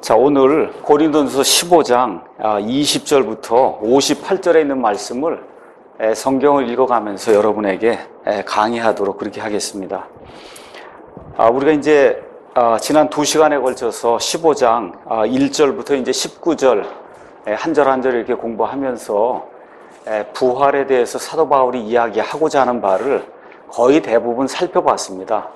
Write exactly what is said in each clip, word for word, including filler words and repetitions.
자, 오늘 고린도전서 십오 장 이십 절부터 오십팔 절에 있는 말씀을 성경을 읽어가면서 여러분에게 강의하도록 그렇게 하겠습니다. 우리가 이제 지난 두 시간에 걸쳐서 십오 장 일 절부터 이제 십구 절 한 절 한 절 이렇게 공부하면서 부활에 대해서 사도 바울이 이야기하고자 하는 바를 거의 대부분 살펴봤습니다.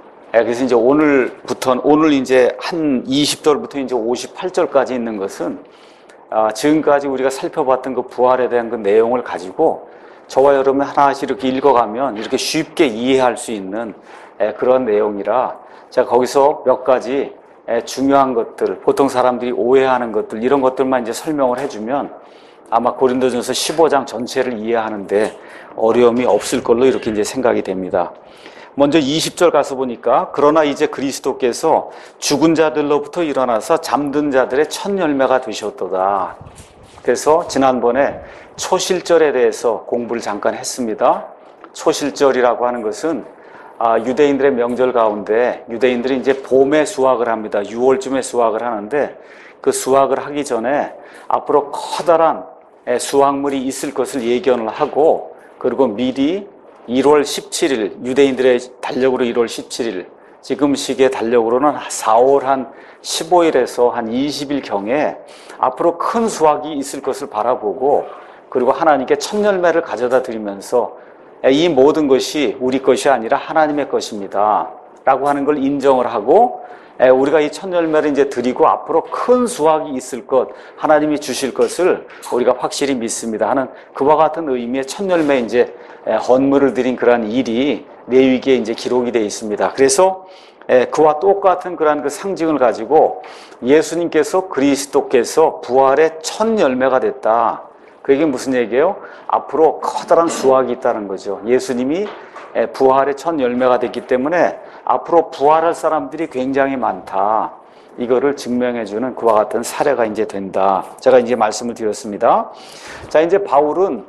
그래서 이제 오늘부터, 오늘 이제 한 이십 절부터 이제 오십팔 절까지 있는 것은, 아, 지금까지 우리가 살펴봤던 그 부활에 대한 그 내용을 가지고 저와 여러분이 하나씩 이렇게 읽어가면 이렇게 쉽게 이해할 수 있는 에, 그런 내용이라, 제가 거기서 몇 가지 에, 중요한 것들, 보통 사람들이 오해하는 것들, 이런 것들만 이제 설명을 해주면 아마 고린도전서 십오 장 전체를 이해하는데 어려움이 없을 걸로 이렇게 이제 생각이 됩니다. 먼저 이십 절 가서 보니까, 그러나 이제 그리스도께서 죽은 자들로부터 일어나서 잠든 자들의 첫 열매가 되셨도다. 그래서 지난번에 초실절에 대해서 공부를 잠깐 했습니다. 초실절이라고 하는 것은 아, 유대인들의 명절 가운데 유대인들이 이제 봄에 수확을 합니다. 유월쯤에 수확을 하는데, 그 수확을 하기 전에 앞으로 커다란 수확물이 있을 것을 예견을 하고, 그리고 미리 일월 십칠일, 유대인들의 달력으로 일월 십칠일, 지금 시기의 달력으로는 사월 한 십오일에서 한 이십일 경에 앞으로 큰 수확이 있을 것을 바라보고, 그리고 하나님께 첫 열매를 가져다 드리면서 이 모든 것이 우리 것이 아니라 하나님의 것입니다 라고 하는 걸 인정을 하고, 우리가 이 첫 열매를 이제 드리고 앞으로 큰 수확이 있을 것, 하나님이 주실 것을 우리가 확실히 믿습니다 하는 그와 같은 의미의 첫 열매 이제 헌물을 드린 그러한 일이 레위기에 이제 기록이 되어 있습니다. 그래서 그와 똑같은 그러한 그 상징을 가지고 예수님께서, 그리스도께서 부활의 첫 열매가 됐다. 그게 무슨 얘기예요? 앞으로 커다란 수확이 있다는 거죠. 예수님이 부활의 첫 열매가 됐기 때문에 앞으로 부활할 사람들이 굉장히 많다. 이거를 증명해주는 그와 같은 사례가 이제 된다. 제가 이제 말씀을 드렸습니다. 자, 이제 바울은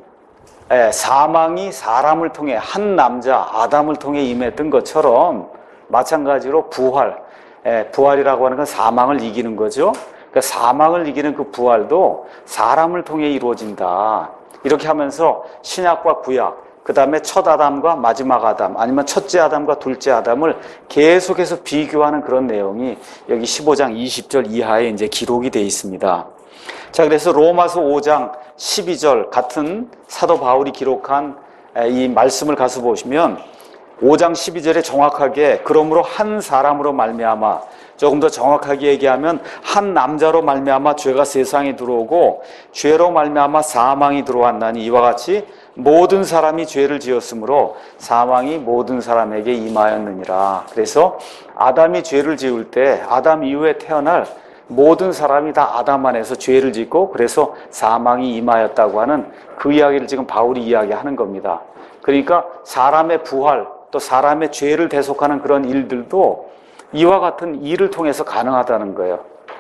사망이 사람을 통해, 한 남자 아담을 통해 임했던 것처럼 마찬가지로 부활, 부활이라고 하는 건 사망을 이기는 거죠. 그러니까 사망을 이기는 그 부활도 사람을 통해 이루어진다. 이렇게 하면서 신약과 구약, 그 다음에 첫 아담과 마지막 아담, 아니면 첫째 아담과 둘째 아담을 계속해서 비교하는 그런 내용이 여기 십오 장 이십 절 이하에 이제 기록이 되어 있습니다. 자, 그래서 로마서 오 장 십이 절 같은 사도 바울이 기록한 이 말씀을 가서 보시면 오 장 십이 절에 정확하게, 그러므로 한 사람으로 말미암아, 조금 더 정확하게 얘기하면 한 남자로 말미암아 죄가 세상에 들어오고 죄로 말미암아 사망이 들어왔나니, 이와 같이 모든 사람이 죄를 지었으므로 사망이 모든 사람에게 임하였느니라. 그래서 아담이 죄를 지을 때 아담 이후에 태어날 모든 사람이 다 아담 안에서 죄를 짓고, 그래서 사망이 임하였다고 하는 그 이야기를 지금 바울이 이야기하는 겁니다. 그러니까 사람의 부활, 또 사람의 죄를 대속하는 그런 일들도 이와 같은 일을 통해서 가능하다는 거예요.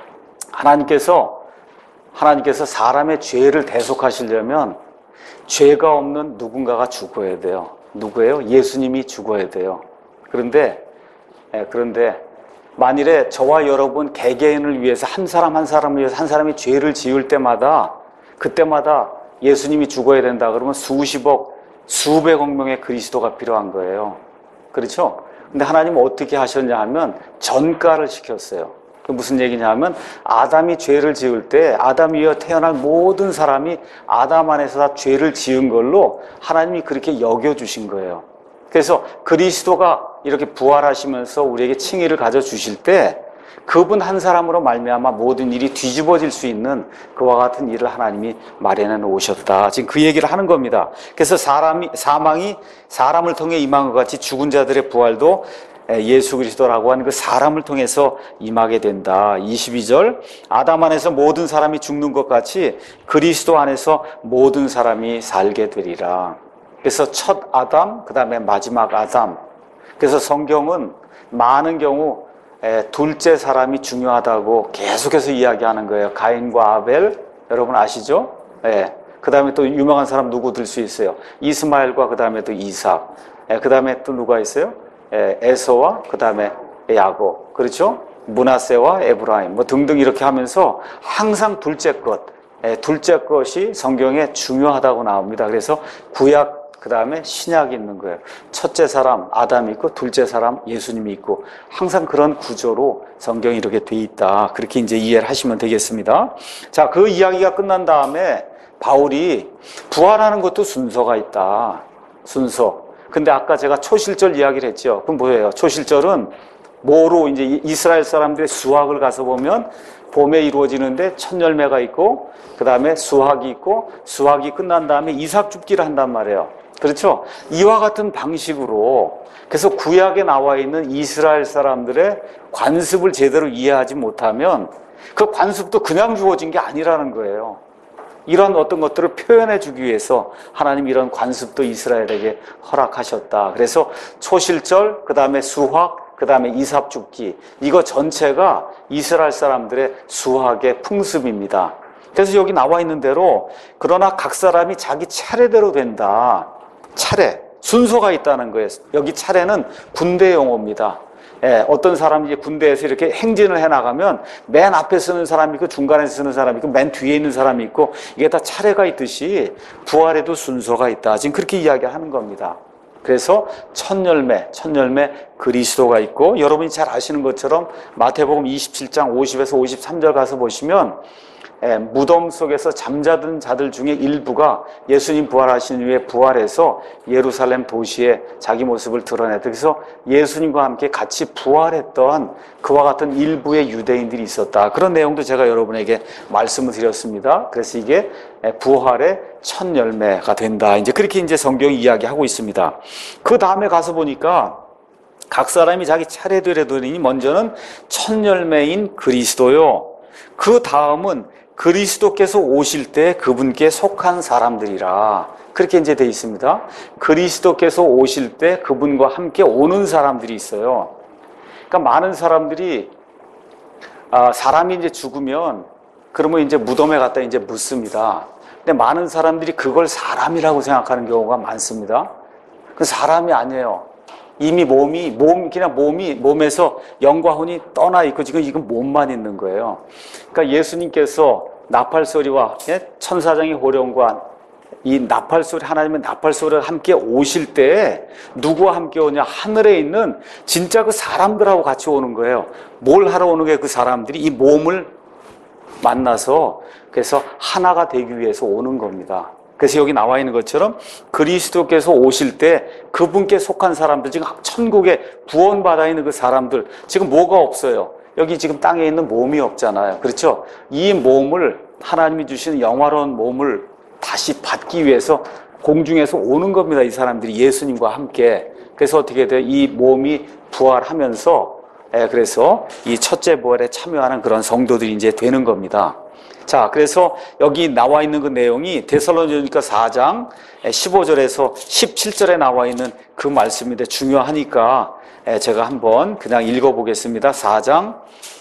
하나님께서 하나님께서 사람의 죄를 대속하시려면 죄가 없는 누군가가 죽어야 돼요. 누구예요? 예수님이 죽어야 돼요. 그런데 그런데 만일에 저와 여러분 개개인을 위해서, 한 사람 한 사람을 위해서 한 사람이 죄를 지을 때마다, 그때마다 예수님이 죽어야 된다 그러면 수십억, 수백억 명의 그리스도가 필요한 거예요. 그렇죠? 근데 하나님은 어떻게 하셨냐 하면 전가를 시켰어요. 그 무슨 얘기냐 하면, 아담이 죄를 지을 때 아담 이어 태어날 모든 사람이 아담 안에서 다 죄를 지은 걸로 하나님이 그렇게 여겨주신 거예요. 그래서 그리스도가 이렇게 부활하시면서 우리에게 칭의를 가져주실 때 그분 한 사람으로 말미암아 모든 일이 뒤집어질 수 있는 그와 같은 일을 하나님이 마련해 놓으셨다. 지금 그 얘기를 하는 겁니다. 그래서 사람이, 사망이 사람을 통해 임한 것 같이 죽은 자들의 부활도 예수 그리스도라고 하는 그 사람을 통해서 임하게 된다. 이십이 절, 아담 안에서 모든 사람이 죽는 것 같이 그리스도 안에서 모든 사람이 살게 되리라. 그래서 첫 아담, 그 다음에 마지막 아담. 그래서 성경은 많은 경우 둘째 사람이 중요하다고 계속해서 이야기하는 거예요. 가인과 아벨, 여러분 아시죠? 예. 그 다음에 또 유명한 사람 누구 들 수 있어요? 이스마엘과 그 다음에 또 이삭. 예. 그 다음에 또 누가 있어요? 예. 에서와 그 다음에 야곱. 그렇죠? 므낫세와 에브라임 뭐 등등 이렇게 하면서 항상 둘째 것, 예, 둘째 것이 성경에 중요하다고 나옵니다. 그래서 구약 그 다음에 신약이 있는 거예요. 첫째 사람 아담이 있고 둘째 사람 예수님이 있고 항상 그런 구조로 성경이 이렇게 돼 있다. 그렇게 이제 이해를 하시면 되겠습니다. 자, 그 이야기가 끝난 다음에 바울이 부활하는 것도 순서가 있다. 순서. 근데 아까 제가 초실절 이야기를 했죠. 그럼 뭐예요? 초실절은 뭐로 이제 이스라엘 사람들의 수확을 가서 보면 봄에 이루어지는데 첫 열매가 있고 그 다음에 수확이 있고 수확이 끝난 다음에 이삭 줍기를 한단 말이에요. 그렇죠? 이와 같은 방식으로 그래서 구약에 나와 있는 이스라엘 사람들의 관습을 제대로 이해하지 못하면 그 관습도 그냥 주어진 게 아니라는 거예요. 이런 어떤 것들을 표현해 주기 위해서 하나님 이런 관습도 이스라엘에게 허락하셨다. 그래서 초실절, 그 다음에 수확, 그 다음에 이삭 줍기 이거 전체가 이스라엘 사람들의 수확의 풍습입니다. 그래서 여기 나와 있는 대로 그러나 각 사람이 자기 차례대로 된다. 차례, 순서가 있다는 거예요. 여기 차례는 군대 용어입니다. 예, 어떤 사람이 이제 군대에서 이렇게 행진을 해나가면 맨 앞에 쓰는 사람이 있고 중간에 쓰는 사람이 있고 맨 뒤에 있는 사람이 있고 이게 다 차례가 있듯이 부활에도 순서가 있다. 지금 그렇게 이야기하는 겁니다. 그래서 첫 열매, 첫 열매 그리스도가 있고 여러분이 잘 아시는 것처럼 마태복음 이십칠 장 오십에서 오십삼 절 가서 보시면 예, 무덤 속에서 잠자던 자들 중에 일부가 예수님 부활하신 후에 부활해서 예루살렘 도시에 자기 모습을 드러냈다. 그래서 예수님과 함께 같이 부활했던 그와 같은 일부의 유대인들이 있었다. 그런 내용도 제가 여러분에게 말씀을 드렸습니다. 그래서 이게 부활의 첫 열매가 된다. 이제 그렇게 이제 성경이 이야기하고 있습니다. 그 다음에 가서 보니까 각 사람이 자기 차례되려 되니 먼저는 첫 열매인 그리스도요. 그 다음은 그리스도께서 오실 때 그분께 속한 사람들이라. 그렇게 이제 돼 있습니다. 그리스도께서 오실 때 그분과 함께 오는 사람들이 있어요. 그러니까 많은 사람들이 아, 사람이 이제 죽으면 그러면 이제 무덤에 갖다 이제 묻습니다. 근데 많은 사람들이 그걸 사람이라고 생각하는 경우가 많습니다. 그 사람이 아니에요. 이미 몸이 몸 그냥 몸이 몸에서 영과 혼이 떠나 있고 지금 이건 몸만 있는 거예요. 그러니까 예수님께서 나팔 소리와 천사장의 호령과 이 나팔 소리 하나님의 나팔 소리가 함께 오실 때 누구와 함께 오냐? 하늘에 있는 진짜 그 사람들하고 같이 오는 거예요. 뭘 하러 오는 게 그 사람들이 이 몸을 만나서 그래서 하나가 되기 위해서 오는 겁니다. 그래서 여기 나와 있는 것처럼 그리스도께서 오실 때 그분께 속한 사람들, 지금 천국에 구원받아 있는 그 사람들, 지금 뭐가 없어요? 여기 지금 땅에 있는 몸이 없잖아요. 그렇죠? 이 몸을 하나님이 주시는 영화로운 몸을 다시 받기 위해서 공중에서 오는 겁니다. 이 사람들이 예수님과 함께. 그래서 어떻게 돼요? 이 몸이 부활하면서 그래서 이 첫째 부활에 참여하는 그런 성도들이 이제 되는 겁니다. 자, 그래서 여기 나와 있는 그 내용이 데살로니가 사 장 십오 절에서 십칠 절에 나와 있는 그 말씀인데 중요하니까 제가 한번 그냥 읽어보겠습니다. 사 장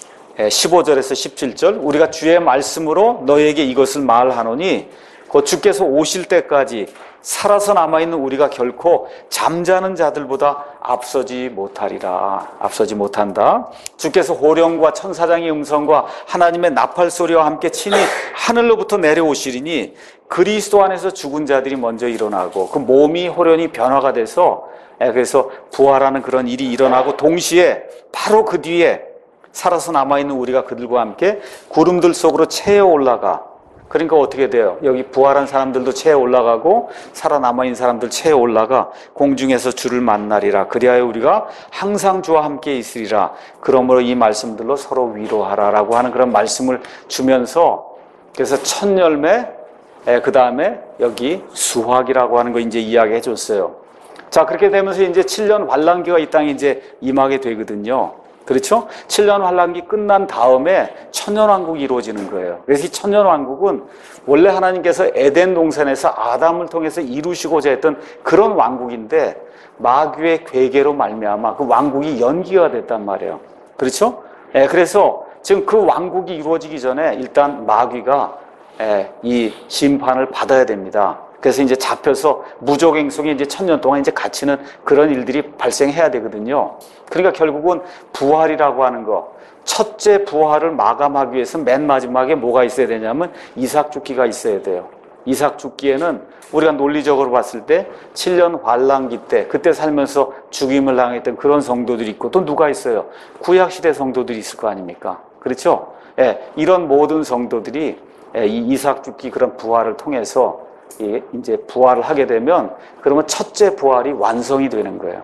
십오 절에서 십칠 절 우리가 주의 말씀으로 너에게 이것을 말하노니 곧 주께서 오실 때까지 살아서 남아있는 우리가 결코 잠자는 자들보다 앞서지 못하리라. 앞서지 못한다. 주께서 호령과 천사장의 음성과 하나님의 나팔 소리와 함께 친히 하늘로부터 내려오시리니 그리스도 안에서 죽은 자들이 먼저 일어나고 그 몸이 호련히 변화가 돼서 그래서 부활하는 그런 일이 일어나고 동시에 바로 그 뒤에 살아서 남아있는 우리가 그들과 함께 구름들 속으로 채어 올라가. 그러니까 어떻게 돼요? 여기 부활한 사람들도 채에 올라가고 살아남아있는 사람들 채에 올라가 공중에서 주를 만나리라. 그리하여 우리가 항상 주와 함께 있으리라. 그러므로 이 말씀들로 서로 위로하라라고 하는 그런 말씀을 주면서 그래서 첫 열매, 그 다음에 여기 수확이라고 하는 거 이제 이야기해 줬어요. 자, 그렇게 되면서 이제 칠 년 환란기가 이 땅에 이제 임하게 되거든요. 그렇죠? 칠 년 환란기 끝난 다음에 천년왕국이 이루어지는 거예요. 그래서 이 천년왕국은 원래 하나님께서 에덴 동산에서 아담을 통해서 이루시고자 했던 그런 왕국인데 마귀의 괴계로 말미암아 그 왕국이 연기가 됐단 말이에요. 그렇죠? 예, 그래서 지금 그 왕국이 이루어지기 전에 일단 마귀가 예, 이 심판을 받아야 됩니다. 그래서 이제 잡혀서 무적행 속에 이제 천년 동안 이제 갇히는 그런 일들이 발생해야 되거든요. 그러니까 결국은 부활이라고 하는 거, 첫째 부활을 마감하기 위해서 맨 마지막에 뭐가 있어야 되냐면 이삭 죽기가 있어야 돼요. 이삭 죽기에는 우리가 논리적으로 봤을 때 칠 년 환란기 때 그때 살면서 죽임을 당했던 그런 성도들이 있고 또 누가 있어요? 구약시대 성도들이 있을 거 아닙니까? 그렇죠? 예, 이런 모든 성도들이 예, 이 이삭 죽기 그런 부활을 통해서 예, 이제 부활을 하게 되면 그러면 첫째 부활이 완성이 되는 거예요.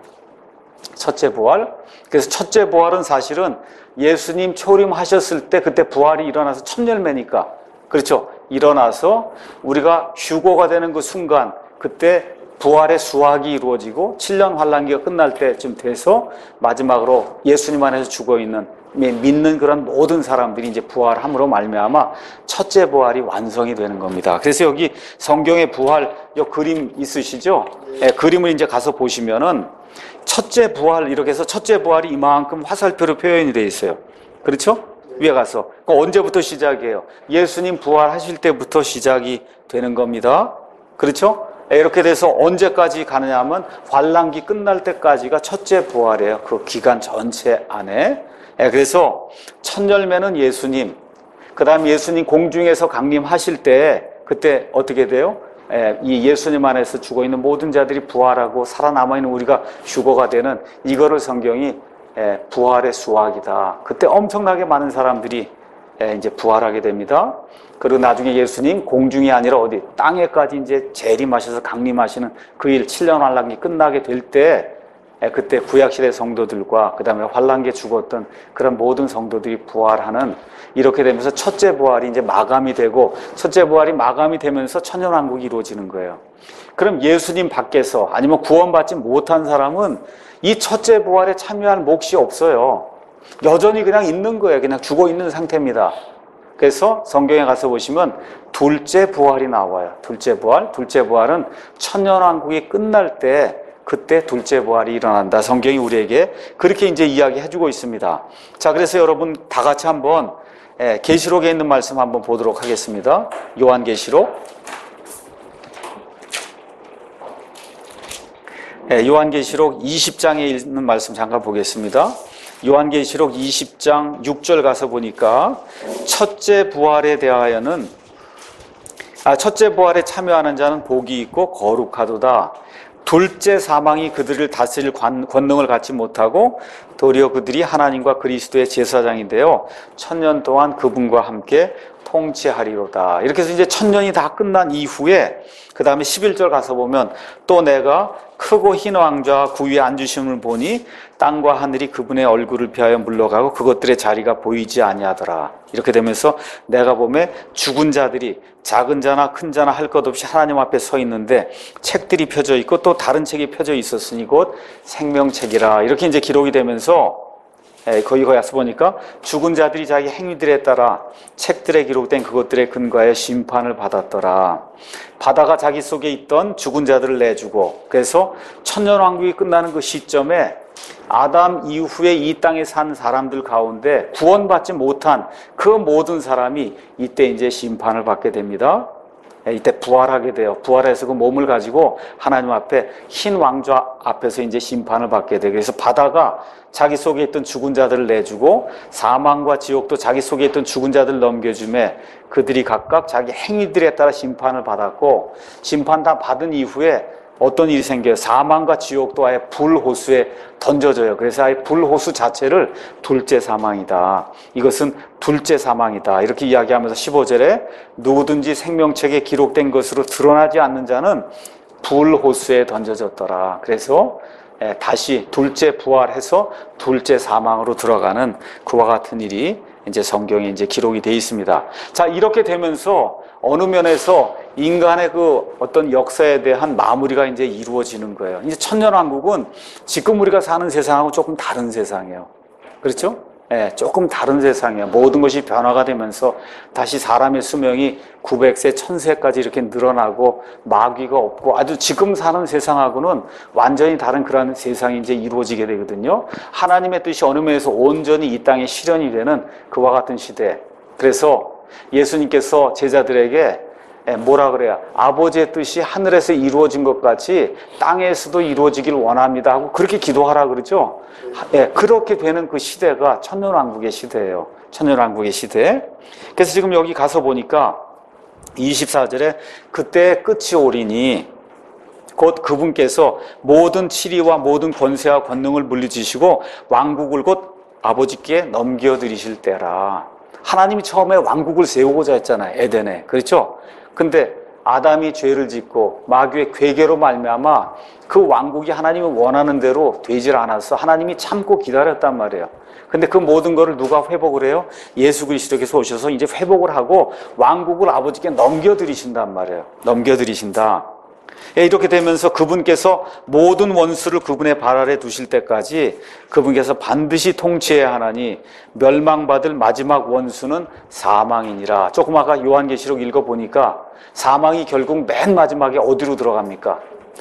첫째 부활. 그래서 첫째 부활은 사실은 예수님 초림하셨을 때 그때 부활이 일어나서 첫 열매니까 그렇죠? 일어나서 우리가 휴거가 되는 그 순간 그때 부활의 수확이 이루어지고 칠 년 환란기가 끝날 때쯤 돼서 마지막으로 예수님 안에서 죽어있는 믿는 그런 모든 사람들이 이제 부활함으로 말미암아 첫째 부활이 완성이 되는 겁니다. 그래서 여기 성경의 부활 이 그림 있으시죠? 네, 그림을 이제 가서 보시면은 첫째 부활 이렇게 해서 첫째 부활이 이만큼 화살표로 표현이 되어 있어요. 그렇죠? 위에 가서 그 언제부터 시작이에요? 예수님 부활하실 때부터 시작이 되는 겁니다. 그렇죠? 이렇게 돼서 언제까지 가느냐 하면 환란기 끝날 때까지가 첫째 부활이에요. 그 기간 전체 안에. 그래서 첫 열매는 예수님, 그 다음 예수님 공중에서 강림하실 때 그때 어떻게 돼요? 이 예수님 안에서 죽어있는 모든 자들이 부활하고 살아남아있는 우리가 휴거가 되는 이거를 성경이 부활의 수확이다. 그때 엄청나게 많은 사람들이 이제 부활하게 됩니다. 그리고 나중에 예수님 공중이 아니라 어디 땅에까지 이제 재림하셔서 강림하시는 그 일 칠 년 환란기 끝나게 될 때 그때 구약시대 성도들과 그 다음에 환란기에 죽었던 그런 모든 성도들이 부활하는 이렇게 되면서 첫째 부활이 이제 마감이 되고 첫째 부활이 마감이 되면서 천년왕국이 이루어지는 거예요. 그럼 예수님 밖에서 아니면 구원받지 못한 사람은 이 첫째 부활에 참여할 몫이 없어요. 여전히 그냥 있는 거예요. 그냥 죽어 있는 상태입니다. 그래서 성경에 가서 보시면 둘째 부활이 나와요. 둘째 부활. 둘째 부활은 천년왕국이 끝날 때 그때 둘째 부활이 일어난다. 성경이 우리에게 그렇게 이제 이야기해주고 있습니다. 자, 그래서 여러분 다 같이 한번 예, 계시록에 있는 말씀 한번 보도록 하겠습니다. 요한계시록. 예, 요한계시록 이십 장에 있는 말씀 잠깐 보겠습니다. 요한계시록 이십 장 육 절 가서 보니까 첫째 부활에 대하여는 아, 첫째 부활에 참여하는 자는 복이 있고 거룩하도다. 둘째 사망이 그들을 다스릴 관, 권능을 갖지 못하고 도리어 그들이 하나님과 그리스도의 제사장이 되어 천년 동안 그분과 함께 통치하리로다. 이렇게 해서 이제 천년이 다 끝난 이후에 그 다음에 십일 절 가서 보면 또 내가 크고 흰 왕좌와 그 위에 앉으심을 보니 땅과 하늘이 그분의 얼굴을 피하여 물러가고 그것들의 자리가 보이지 아니하더라. 이렇게 되면서 내가 보면 죽은 자들이 작은 자나 큰 자나 할 것 없이 하나님 앞에 서 있는데 책들이 펴져 있고 또 다른 책이 펴져 있었으니 곧 생명책이라. 이렇게 이제 기록이 되면서 거기 거기 가서 보니까 죽은 자들이 자기 행위들에 따라 책들에 기록된 그것들의 근거에 심판을 받았더라. 바다가 자기 속에 있던 죽은 자들을 내주고 그래서 천년왕국이 끝나는 그 시점에 아담 이후에 이 땅에 산 사람들 가운데 구원받지 못한 그 모든 사람이 이때 이제 심판을 받게 됩니다. 이때 부활하게 돼요. 부활해서 그 몸을 가지고 하나님 앞에 흰 왕좌 앞에서 이제 심판을 받게 돼요. 그래서 바다가 자기 속에 있던 죽은 자들을 내주고 사망과 지옥도 자기 속에 있던 죽은 자들을 넘겨주매 그들이 각각 자기 행위들에 따라 심판을 받았고 심판 다 받은 이후에 어떤 일이 생겨요? 사망과 지옥도 아예 불호수에 던져져요. 그래서 아예 불호수 자체를 둘째 사망이다. 이것은 둘째 사망이다. 이렇게 이야기하면서 십오 절에 누구든지 생명책에 기록된 것으로 드러나지 않는 자는 불호수에 던져졌더라. 그래서 다시 둘째 부활해서 둘째 사망으로 들어가는 그와 같은 일이 이제 성경에 이제 기록이 되어 있습니다. 자, 이렇게 되면서 어느 면에서 인간의 그 어떤 역사에 대한 마무리가 이제 이루어지는 거예요. 이제 천년왕국은 지금 우리가 사는 세상하고 조금 다른 세상이에요. 그렇죠? 예, 조금 다른 세상이에요. 모든 것이 변화가 되면서 다시 사람의 수명이 구백 세, 천 세까지 이렇게 늘어나고 마귀가 없고 아주 지금 사는 세상하고는 완전히 다른 그런 세상이 이제 이루어지게 되거든요. 하나님의 뜻이 어느 면에서 온전히 이 땅에 실현이 되는 그와 같은 시대. 그래서 예수님께서 제자들에게 예, 뭐라 그래요? 아버지의 뜻이 하늘에서 이루어진 것 같이 땅에서도 이루어지길 원합니다 하고 그렇게 기도하라 그러죠. 예, 그렇게 되는 그 시대가 천년왕국의 시대예요. 천년왕국의 시대. 그래서 지금 여기 가서 보니까 이십사 절에 그때 끝이 오리니 곧 그분께서 모든 치리와 모든 권세와 권능을 물리치시고 왕국을 곧 아버지께 넘겨드리실 때라. 하나님이 처음에 왕국을 세우고자 했잖아요. 에덴에. 그렇죠? 근데 아담이 죄를 짓고 마귀의 괴계로 말미암아 그 왕국이 하나님이 원하는 대로 되질 않아서 하나님이 참고 기다렸단 말이에요. 근데 그 모든 거를 누가 회복을 해요? 예수 그리스도께서 오셔서 이제 회복을 하고 왕국을 아버지께 넘겨드리신단 말이에요. 넘겨드리신다. 이렇게 되면서 그분께서 모든 원수를 그분의 발 아래 두실 때까지 그분께서 반드시 통치해야 하나니 멸망받을 마지막 원수는 사망이니라. 조금 아까 요한계시록 읽어보니까 사망이 결국 맨 마지막에 어디로 들어갑니까?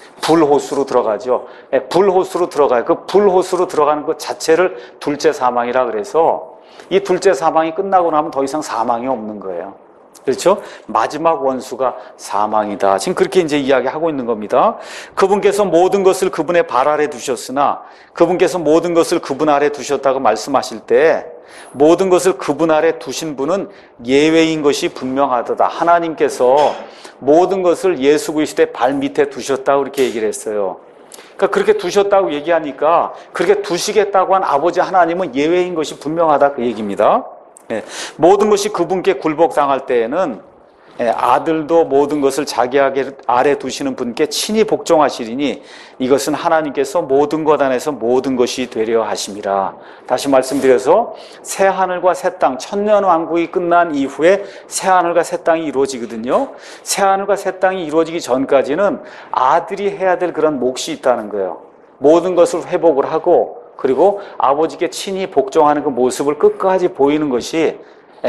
불호수로 들어가죠. 불호수로 들어가요. 그 불호수로 들어가는 것 자체를 둘째 사망이라 그래서 이 둘째 사망이 끝나고 나면 더 이상 사망이 없는 거예요. 그렇죠? 마지막 원수가 사망이다. 지금 그렇게 이제 이야기하고 있는 겁니다. 그분께서 모든 것을 그분의 발 아래 두셨으나 그분께서 모든 것을 그분 아래 두셨다고 말씀하실 때 모든 것을 그분 아래 두신 분은 예외인 것이 분명하도다. 하나님께서 모든 것을 예수 그리스도의 발 밑에 두셨다고 그렇게 얘기를 했어요. 그러니까 그렇게 두셨다고 얘기하니까 그렇게 두시겠다고 한 아버지 하나님은 예외인 것이 분명하다 그 얘기입니다. 예, 모든 것이 그분께 굴복당할 때에는 예, 아들도 모든 것을 자기 아래 두시는 분께 친히 복종하시리니 이것은 하나님께서 모든 것 안에서 모든 것이 되려 하심이라. 다시 말씀드려서 새하늘과 새 땅, 천년왕국이 끝난 이후에 새하늘과 새 땅이 이루어지거든요. 새하늘과 새 땅이 이루어지기 전까지는 아들이 해야 될 그런 몫이 있다는 거예요. 모든 것을 회복을 하고 그리고 아버지께 친히 복종하는 그 모습을 끝까지 보이는 것이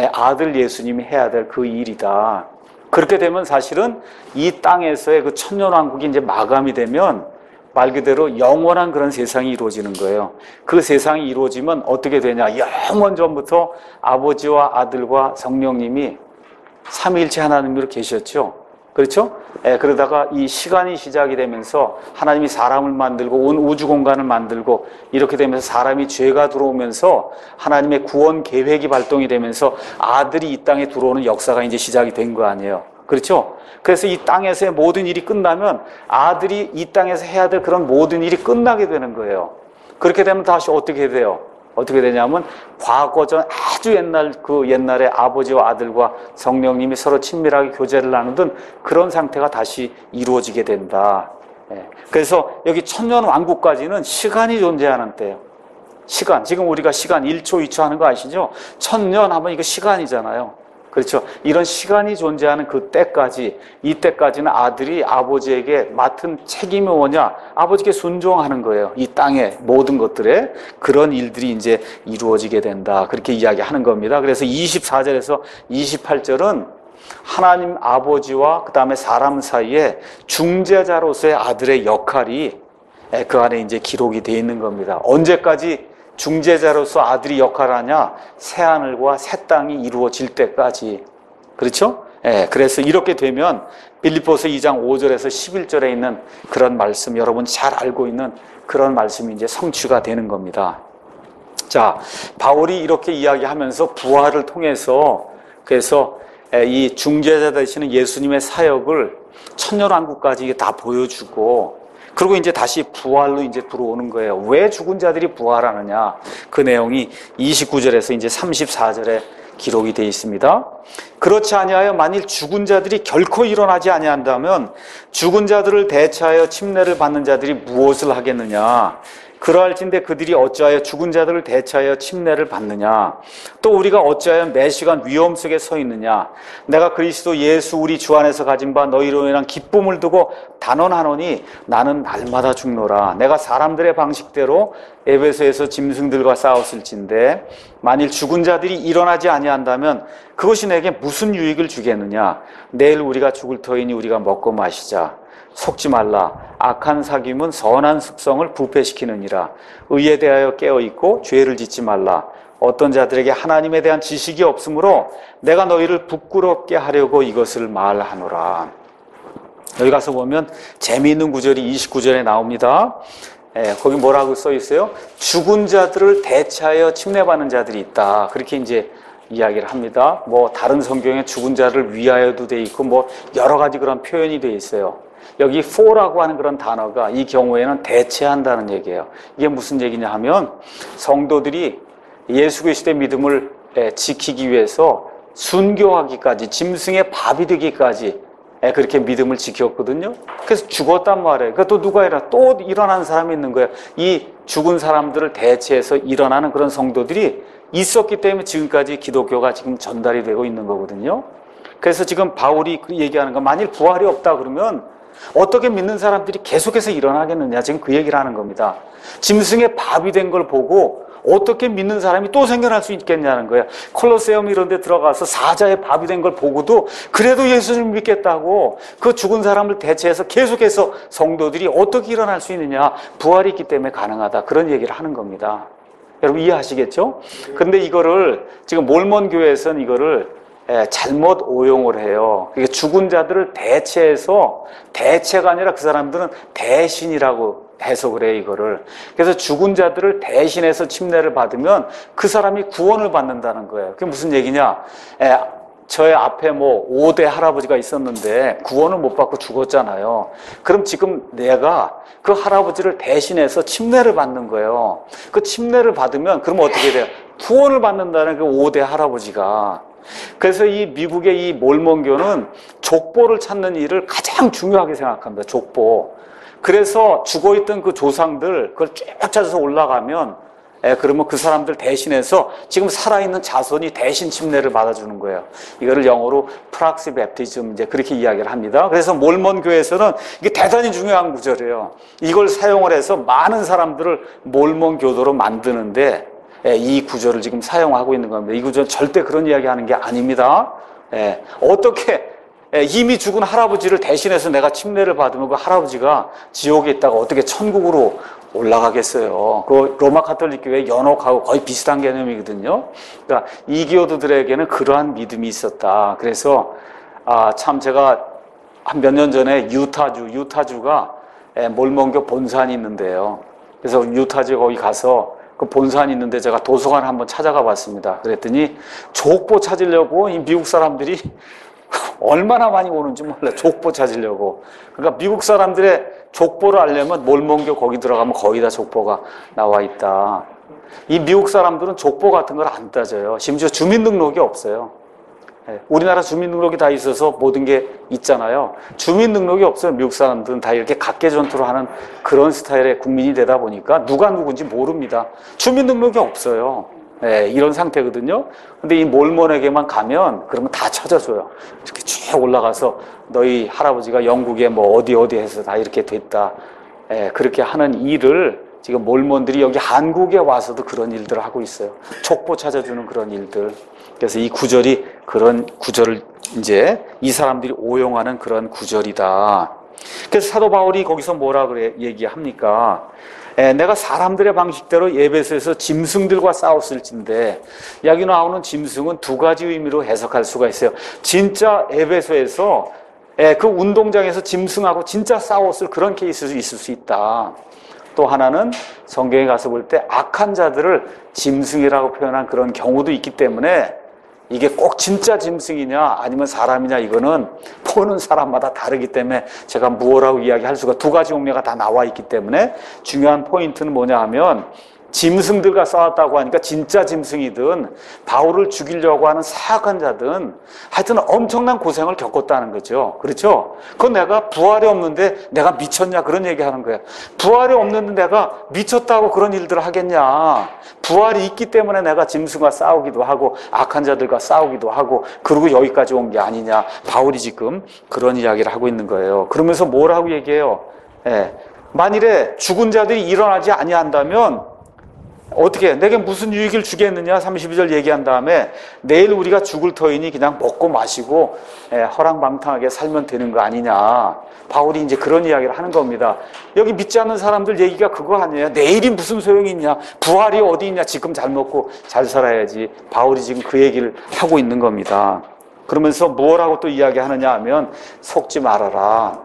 아들 예수님이 해야 될 그 일이다. 그렇게 되면 사실은 이 땅에서의 그 천년왕국이 이제 마감이 되면 말 그대로 영원한 그런 세상이 이루어지는 거예요. 그 세상이 이루어지면 어떻게 되냐? 영원 전부터 아버지와 아들과 성령님이 삼위일체 하나님으로 계셨죠. 그렇죠? 예, 그러다가 이 시간이 시작이 되면서 하나님이 사람을 만들고 온 우주 공간을 만들고 이렇게 되면서 사람이 죄가 들어오면서 하나님의 구원 계획이 발동이 되면서 아들이 이 땅에 들어오는 역사가 이제 시작이 된 거 아니에요. 그렇죠? 그래서 이 땅에서의 모든 일이 끝나면 아들이 이 땅에서 해야 될 그런 모든 일이 끝나게 되는 거예요. 그렇게 되면 다시 어떻게 돼요? 어떻게 되냐면 과거 전 아주 옛날 그 옛날에 아버지와 아들과 성령님이 서로 친밀하게 교제를 나누던 그런 상태가 다시 이루어지게 된다. 예. 그래서 여기 천년 왕국까지는 시간이 존재하는 때예요. 시간. 지금 우리가 시간 일 초, 이 초 하는 거 아시죠? 천년 하면 이거 시간이잖아요. 그렇죠. 이런 시간이 존재하는 그 때까지, 이 때까지는 아들이 아버지에게 맡은 책임이 뭐냐? 아버지께 순종하는 거예요. 이 땅의 모든 것들에 그런 일들이 이제 이루어지게 된다. 그렇게 이야기하는 겁니다. 그래서 이십사 절에서 이십팔 절은 하나님 아버지와 그 다음에 사람 사이에 중재자로서의 아들의 역할이 그 안에 이제 기록이 되어 있는 겁니다. 언제까지 중재자로서 아들이 역할을 하냐? 새하늘과 새 땅이 이루어질 때까지. 그렇죠? 예, 그래서 이렇게 되면 빌립보서 이 장 오 절에서 십일 절에 있는 그런 말씀, 여러분 잘 알고 있는 그런 말씀이 이제 성취가 되는 겁니다. 자, 바울이 이렇게 이야기하면서 부활을 통해서 그래서 이 중재자 되시는 예수님의 사역을 천년왕국까지 다 보여주고 그리고 이제 다시 부활로 이제 들어오는 거예요. 왜 죽은 자들이 부활하느냐? 그 내용이 이십구 절에서 이제 삼십사 절에 기록이 되어 있습니다. 그렇지 아니하여 만일 죽은 자들이 결코 일어나지 아니한다면 죽은 자들을 대체하여 침례를 받는 자들이 무엇을 하겠느냐? 그러할진대 그들이 어찌하여 죽은 자들을 대체하여 침례를 받느냐? 또 우리가 어찌하여 매 시간 위험 속에 서 있느냐? 내가 그리스도 예수 우리 주 안에서 가진 바 너희로 인한 기쁨을 두고 단언하노니 나는 날마다 죽노라. 내가 사람들의 방식대로 에베소에서 짐승들과 싸웠을진데 만일 죽은 자들이 일어나지 아니한다면 그것이 내게 무슨 유익을 주겠느냐? 내일 우리가 죽을 터이니 우리가 먹고 마시자. 속지 말라. 악한 사귐은 선한 습성을 부패시키느니라. 의에 대하여 깨어있고 죄를 짓지 말라. 어떤 자들에게 하나님에 대한 지식이 없으므로 내가 너희를 부끄럽게 하려고 이것을 말하노라. 여기 가서 보면 재미있는 구절이 이십구 절에 나옵니다. 예, 거기 뭐라고 써 있어요? 죽은 자들을 대체하여 침례받는 자들이 있다. 그렇게 이제 이야기를 합니다. 뭐 다른 성경에 죽은 자를 위하여도 돼 있고 뭐 여러 가지 그런 표현이 돼 있어요. 여기 for라고 하는 그런 단어가 이 경우에는 대체한다는 얘기예요. 이게 무슨 얘기냐 하면 성도들이 예수 그리스도의 믿음을 지키기 위해서 순교하기까지 짐승의 밥이 되기까지 그렇게 믿음을 지켰거든요. 그래서 죽었단 말이에요. 그러니까 또 누가 일어나 또 일어나는 사람이 있는 거예요. 이 죽은 사람들을 대체해서 일어나는 그런 성도들이 있었기 때문에 지금까지 기독교가 지금 전달이 되고 있는 거거든요. 그래서 지금 바울이 얘기하는 건 만일 부활이 없다 그러면 어떻게 믿는 사람들이 계속해서 일어나겠느냐, 지금 그 얘기를 하는 겁니다. 짐승의 밥이 된 걸 보고 어떻게 믿는 사람이 또 생겨날 수 있겠냐는 거예요. 콜로세움 이런 데 들어가서 사자의 밥이 된 걸 보고도 그래도 예수를 믿겠다고 그 죽은 사람을 대체해서 계속해서 성도들이 어떻게 일어날 수 있느냐, 부활이 있기 때문에 가능하다, 그런 얘기를 하는 겁니다. 여러분 이해하시겠죠? 근데 이거를 지금 몰몬 교회에서는 이거를 잘못 오용을 해요. 그러니까 죽은 자들을 대체해서, 대체가 아니라 그 사람들은 대신이라고 해석을 해요, 이거를. 그래서 죽은 자들을 대신해서 침례를 받으면 그 사람이 구원을 받는다는 거예요. 그게 무슨 얘기냐? 에, 저의 앞에 뭐 오 대 할아버지가 있었는데 구원을 못 받고 죽었잖아요. 그럼 지금 내가 그 할아버지를 대신해서 침례를 받는 거예요. 그 침례를 받으면 그럼 어떻게 돼요? 구원을 받는다는 그 오 대 할아버지가. 그래서 이 미국의 이 몰몬교는 족보를 찾는 일을 가장 중요하게 생각합니다. 족보. 그래서 죽어있던 그 조상들 그걸 쭉 찾아서 올라가면, 예, 그러면 그 사람들 대신해서 지금 살아있는 자손이 대신 침례를 받아주는 거예요. 이거를 영어로 프락시 베프티즘, 이제 그렇게 이야기를 합니다. 그래서 몰몬 교회에서는 이게 대단히 중요한 구절이에요. 이걸 사용을 해서 많은 사람들을 몰몬 교도로 만드는데, 예, 이 구절을 지금 사용하고 있는 겁니다. 이 구절은 절대 그런 이야기 하는 게 아닙니다. 예, 어떻게 예, 이미 죽은 할아버지를 대신해서 내가 침례를 받으면 그 할아버지가 지옥에 있다가 어떻게 천국으로 올라가겠어요. 그 로마 카톨릭 교회 연옥하고 거의 비슷한 개념이거든요. 그러니까 이교도들에게는 그러한 믿음이 있었다. 그래서 아, 참 제가 한 몇 년 전에 유타주, 유타주가 예, 몰몬교 본산이 있는데요. 그래서 유타주 거기 가서 그 본산이 있는데 제가 도서관을 한번 찾아가 봤습니다. 그랬더니 족보 찾으려고 이 미국 사람들이 얼마나 많이 오는지 몰라. 족보 찾으려고. 그러니까 미국 사람들의 족보를 알려면 몰몬교 거기 들어가면 거의 다 족보가 나와 있다. 이 미국 사람들은 족보 같은 걸 안 따져요. 심지어 주민등록이 없어요. 우리나라 주민등록이 다 있어서 모든 게 있잖아요. 주민등록이 없어요. 미국 사람들은 다 이렇게 각계전투로 하는 그런 스타일의 국민이 되다 보니까 누가 누군지 모릅니다. 주민등록이 없어요. 네, 이런 상태거든요. 근데 이 몰몬에게만 가면 그러면 다 찾아줘요. 이렇게 쭉 올라가서 너희 할아버지가 영국에 뭐 어디 어디 해서 다 이렇게 됐다. 네, 그렇게 하는 일을 지금 몰몬들이 여기 한국에 와서도 그런 일들을 하고 있어요. 족보 찾아주는 그런 일들. 그래서 이 구절이 그런 구절을 이제 이 사람들이 오용하는 그런 구절이다. 그래서 사도 바울이 거기서 뭐라 그래 얘기합니까? 에, 내가 사람들의 방식대로 에베소에서 짐승들과 싸웠을진데, 여기 나오는 짐승은 두 가지 의미로 해석할 수가 있어요. 진짜 에베소에서 에, 그 운동장에서 짐승하고 진짜 싸웠을 그런 케이스도 있을 수 있다. 또 하나는 성경에 가서 볼 때 악한 자들을 짐승이라고 표현한 그런 경우도 있기 때문에 이게 꼭 진짜 짐승이냐 아니면 사람이냐, 이거는 보는 사람마다 다르기 때문에 제가 무엇라고 이야기할 수가, 두 가지 용례가 다 나와 있기 때문에 중요한 포인트는 뭐냐 하면, 짐승들과 싸웠다고 하니까 진짜 짐승이든 바울을 죽이려고 하는 사악한 자든 하여튼 엄청난 고생을 겪었다는 거죠. 그렇죠? 그건 내가 부활이 없는데 내가 미쳤냐 그런 얘기하는 거예요. 부활이 없는데 내가 미쳤다고 그런 일들을 하겠냐. 부활이 있기 때문에 내가 짐승과 싸우기도 하고 악한 자들과 싸우기도 하고 그리고 여기까지 온 게 아니냐. 바울이 지금 그런 이야기를 하고 있는 거예요. 그러면서 뭐라고 얘기해요? 예. 만일에 죽은 자들이 일어나지 아니한다면 어떻게 내게 무슨 유익을 주겠느냐 삼십이 절 얘기한 다음에 내일 우리가 죽을 터이니 그냥 먹고 마시고 예, 허랑방탕하게 살면 되는 거 아니냐. 바울이 이제 그런 이야기를 하는 겁니다. 여기 믿지 않는 사람들 얘기가 그거 아니에요. 내일이 무슨 소용이 있냐. 부활이 어디 있냐. 지금 잘 먹고 잘 살아야지. 바울이 지금 그 얘기를 하고 있는 겁니다. 그러면서 뭐라고 또 이야기하느냐 하면 속지 말아라.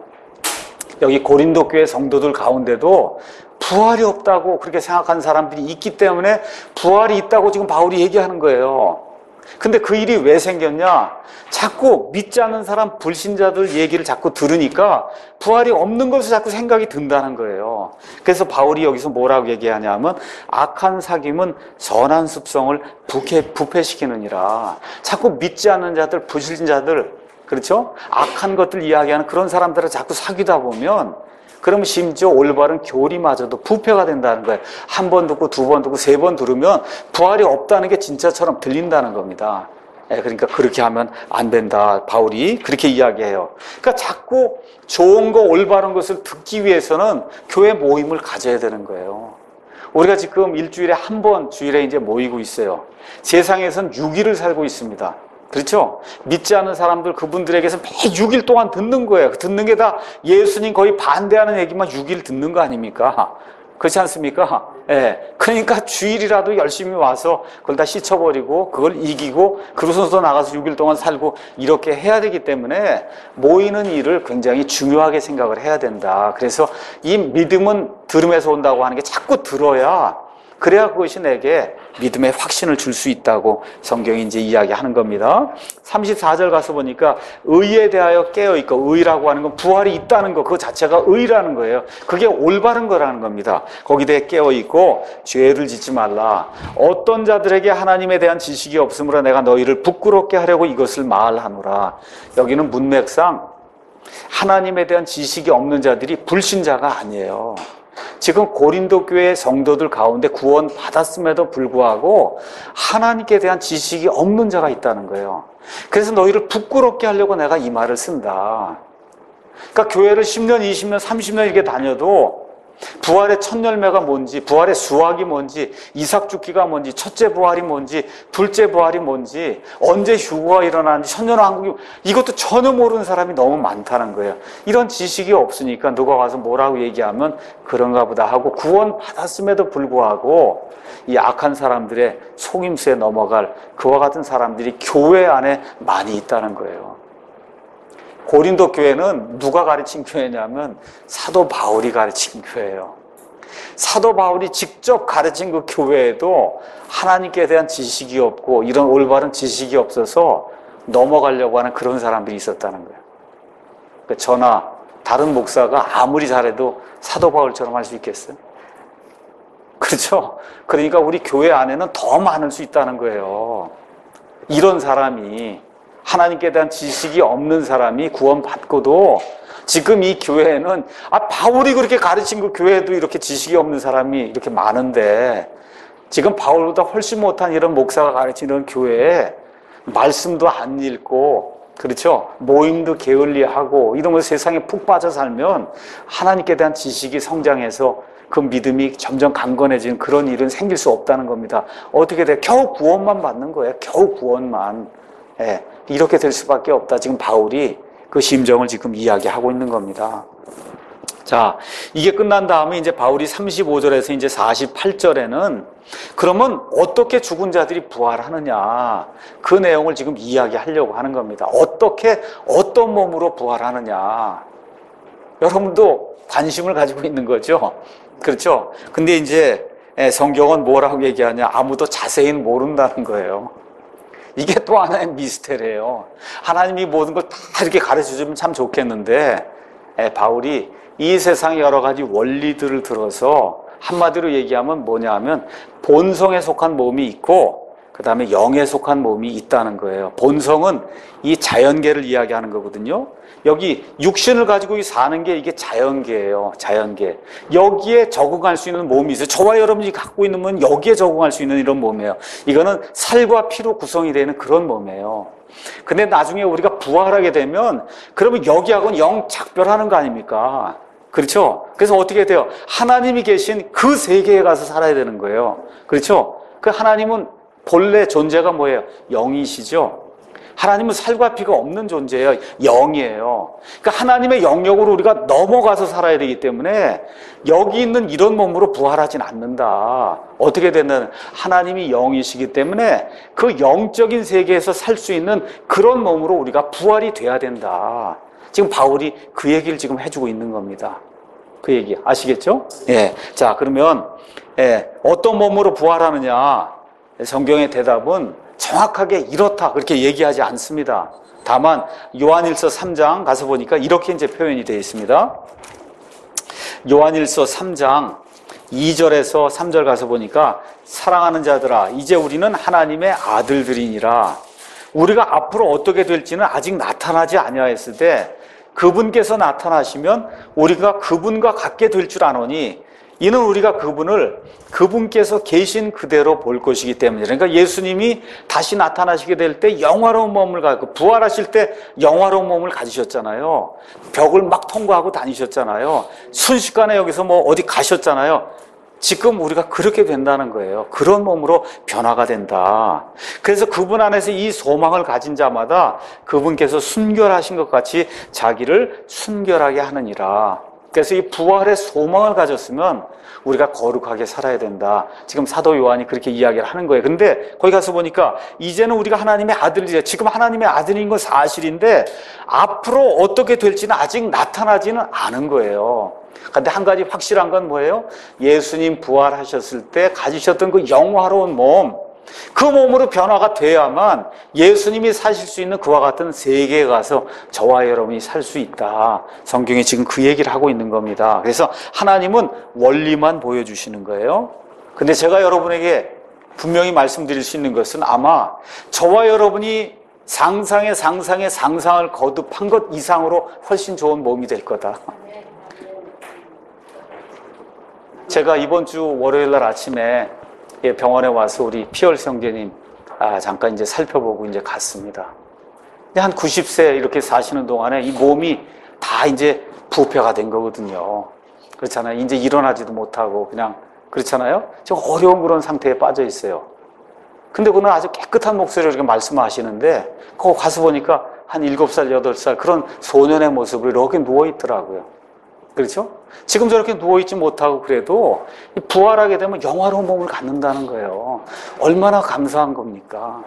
여기 고린도 교회 성도들 가운데도 부활이 없다고 그렇게 생각하는 사람들이 있기 때문에 부활이 있다고 지금 바울이 얘기하는 거예요. 근데 그 일이 왜 생겼냐? 자꾸 믿지 않는 사람 불신자들 얘기를 자꾸 들으니까 부활이 없는 것을 자꾸 생각이 든다는 거예요. 그래서 바울이 여기서 뭐라고 얘기하냐면 악한 사귐은 선한 습성을 부패, 부패시키느니라. 자꾸 믿지 않는 자들, 불신자들, 그렇죠? 악한 것들 이야기하는 그런 사람들을 자꾸 사귀다 보면 그러면 심지어 올바른 교리마저도 부패가 된다는 거예요. 한 번 듣고 두 번 듣고 세 번 들으면 부활이 없다는 게 진짜처럼 들린다는 겁니다. 예, 그러니까 그렇게 하면 안 된다. 바울이 그렇게 이야기해요. 그러니까 자꾸 좋은 거 올바른 것을 듣기 위해서는 교회 모임을 가져야 되는 거예요. 우리가 지금 일주일에 한 번 주일에 이제 모이고 있어요. 세상에선 육 일을 살고 있습니다. 그렇죠? 믿지 않는 사람들 그분들에게서 매 육 일 동안 듣는 거예요. 듣는 게 다 예수님 거의 반대하는 얘기만 육 일 듣는 거 아닙니까? 그렇지 않습니까? 예. 그러니까 주일이라도 열심히 와서 그걸 다 씻어버리고 그걸 이기고 그러고서 나가서 육 일 동안 살고 이렇게 해야 되기 때문에 모이는 일을 굉장히 중요하게 생각을 해야 된다. 그래서 이 믿음은 들음에서 온다고 하는 게 자꾸 들어야 그래야 그것이 내게 믿음의 확신을 줄 수 있다고 성경이 이제 이야기하는 겁니다. 삼십사 절 가서 보니까 의에 대하여 깨어있고, 의라고 하는 건 부활이 있다는 거, 그 자체가 의라는 거예요. 그게 올바른 거라는 겁니다. 거기에 대해 깨어있고 죄를 짓지 말라. 어떤 자들에게 하나님에 대한 지식이 없으므로 내가 너희를 부끄럽게 하려고 이것을 말하노라. 여기는 문맥상 하나님에 대한 지식이 없는 자들이 불신자가 아니에요. 지금 고린도 교회 성도들 가운데 구원 받았음에도 불구하고 하나님께 대한 지식이 없는 자가 있다는 거예요. 그래서 너희를 부끄럽게 하려고 내가 이 말을 쓴다. 그러니까 교회를 십 년, 이십 년, 삼십 년 이렇게 다녀도 부활의 첫 열매가 뭔지, 부활의 수확이 뭔지, 이삭 죽기가 뭔지, 첫째 부활이 뭔지, 둘째 부활이 뭔지, 언제 휴거가 일어나는지, 천년왕국이, 이것도 전혀 모르는 사람이 너무 많다는 거예요. 이런 지식이 없으니까 누가 와서 뭐라고 얘기하면 그런가 보다 하고 구원 받았음에도 불구하고 이 악한 사람들의 속임수에 넘어갈 그와 같은 사람들이 교회 안에 많이 있다는 거예요. 고린도 교회는 누가 가르친 교회냐면 사도 바울이 가르친 교회예요. 사도 바울이 직접 가르친 그 교회에도 하나님께 대한 지식이 없고 이런 올바른 지식이 없어서 넘어가려고 하는 그런 사람들이 있었다는 거예요. 그러니까 저나 다른 목사가 아무리 잘해도 사도 바울처럼 할 수 있겠어요? 그렇죠? 그러니까 우리 교회 안에는 더 많을 수 있다는 거예요. 이런 사람이, 하나님께 대한 지식이 없는 사람이 구원받고도 지금 이 교회에는 아 바울이 그렇게 가르친 그 교회에도 이렇게 지식이 없는 사람이 이렇게 많은데 지금 바울보다 훨씬 못한 이런 목사가 가르치는 교회에 말씀도 안 읽고, 그렇죠? 모임도 게을리하고 이런 거 세상에 푹 빠져 살면 하나님께 대한 지식이 성장해서 그 믿음이 점점 강건해지는 그런 일은 생길 수 없다는 겁니다. 어떻게 돼? 겨우 구원만 받는 거예요. 겨우 구원만. 예, 이렇게 될 수밖에 없다. 지금 바울이 그 심정을 지금 이야기하고 있는 겁니다. 자, 이게 끝난 다음에 이제 바울이 삼십오 절에서 이제 사십팔 절에는 그러면 어떻게 죽은 자들이 부활하느냐, 그 내용을 지금 이야기하려고 하는 겁니다. 어떻게, 어떤 몸으로 부활하느냐. 여러분도 관심을 가지고 있는 거죠. 그렇죠? 근데 이제 성경은 뭐라고 얘기하냐? 아무도 자세히는 모른다는 거예요. 이게 또 하나의 미스테리예요. 하나님이 모든 걸 다 이렇게 가르쳐주면 참 좋겠는데 바울이 이 세상의 여러 가지 원리들을 들어서 한마디로 얘기하면 뭐냐 하면 본성에 속한 몸이 있고 그 다음에 영에 속한 몸이 있다는 거예요. 본성은 이 자연계를 이야기하는 거거든요. 여기 육신을 가지고 사는 게 이게 자연계예요. 자연계. 여기에 적응할 수 있는 몸이 있어요. 저와 여러분이 갖고 있는 몸은 여기에 적응할 수 있는 이런 몸이에요. 이거는 살과 피로 구성이 되는 그런 몸이에요. 근데 나중에 우리가 부활하게 되면 그러면 여기하고는 영 작별하는 거 아닙니까? 그렇죠? 그래서 어떻게 돼요? 하나님이 계신 그 세계에 가서 살아야 되는 거예요. 그렇죠? 그 하나님은 본래 존재가 뭐예요? 영이시죠? 하나님은 살과 피가 없는 존재예요. 영이에요. 그러니까 하나님의 영역으로 우리가 넘어가서 살아야 되기 때문에 여기 있는 이런 몸으로 부활하진 않는다. 어떻게 되는 하나님이 영이시기 때문에 그 영적인 세계에서 살 수 있는 그런 몸으로 우리가 부활이 돼야 된다. 지금 바울이 그 얘기를 지금 해주고 있는 겁니다. 그 얘기 아시겠죠? 예. 자, 그러면 예, 어떤 몸으로 부활하느냐? 성경의 대답은 정확하게 이렇다 그렇게 얘기하지 않습니다. 다만 요한일서 삼 장 가서 보니까 이렇게 이제 표현이 되어 있습니다. 요한일서 삼 장 이 절에서 삼 절 가서 보니까 사랑하는 자들아 이제 우리는 하나님의 아들들이니라. 우리가 앞으로 어떻게 될지는 아직 나타나지 아니하였을 때 그분께서 나타나시면 우리가 그분과 같게 될 줄 아노니 이는 우리가 그분을 그분께서 계신 그대로 볼 것이기 때문에. 그러니까 예수님이 다시 나타나시게 될 때 영화로운 몸을 가지고 부활하실 때 영화로운 몸을 가지셨잖아요. 벽을 막 통과하고 다니셨잖아요. 순식간에 여기서 뭐 어디 가셨잖아요. 지금 우리가 그렇게 된다는 거예요. 그런 몸으로 변화가 된다. 그래서 그분 안에서 이 소망을 가진 자마다 그분께서 순결하신 것 같이 자기를 순결하게 하느니라. 그래서 이 부활의 소망을 가졌으면 우리가 거룩하게 살아야 된다. 지금 사도 요한이 그렇게 이야기를 하는 거예요. 근데 거기 가서 보니까 이제는 우리가 하나님의 아들이래. 지금 하나님의 아들인 건 사실인데 앞으로 어떻게 될지는 아직 나타나지는 않은 거예요. 근데 한 가지 확실한 건 뭐예요? 예수님 부활하셨을 때 가지셨던 그 영화로운 몸, 그 몸으로 변화가 돼야만 예수님이 사실 수 있는 그와 같은 세계에 가서 저와 여러분이 살 수 있다. 성경이 지금 그 얘기를 하고 있는 겁니다. 그래서 하나님은 원리만 보여주시는 거예요. 근데 제가 여러분에게 분명히 말씀드릴 수 있는 것은 아마 저와 여러분이 상상의 상상의 상상을 거듭한 것 이상으로 훨씬 좋은 몸이 될 거다. 제가 이번 주 월요일 날 아침에 병원에 와서 우리 피얼 형제님 아, 잠깐 이제 살펴보고 이제 갔습니다. 한 구십 세 이렇게 사시는 동안에 이 몸이 다 이제 부패가 된 거거든요. 그렇잖아요. 이제 일어나지도 못하고 그냥 그렇잖아요. 좀 어려운 그런 상태에 빠져 있어요. 근데 그는 아주 깨끗한 목소리로 이렇게 말씀하시는데 거기 가서 보니까 한 일곱 살, 여덟 살 그런 소년의 모습으로 이렇게 누워 있더라고요. 그렇죠? 지금 저렇게 누워있지 못하고 그래도 부활하게 되면 영화로운 몸을 갖는다는 거예요. 얼마나 감사한 겁니까?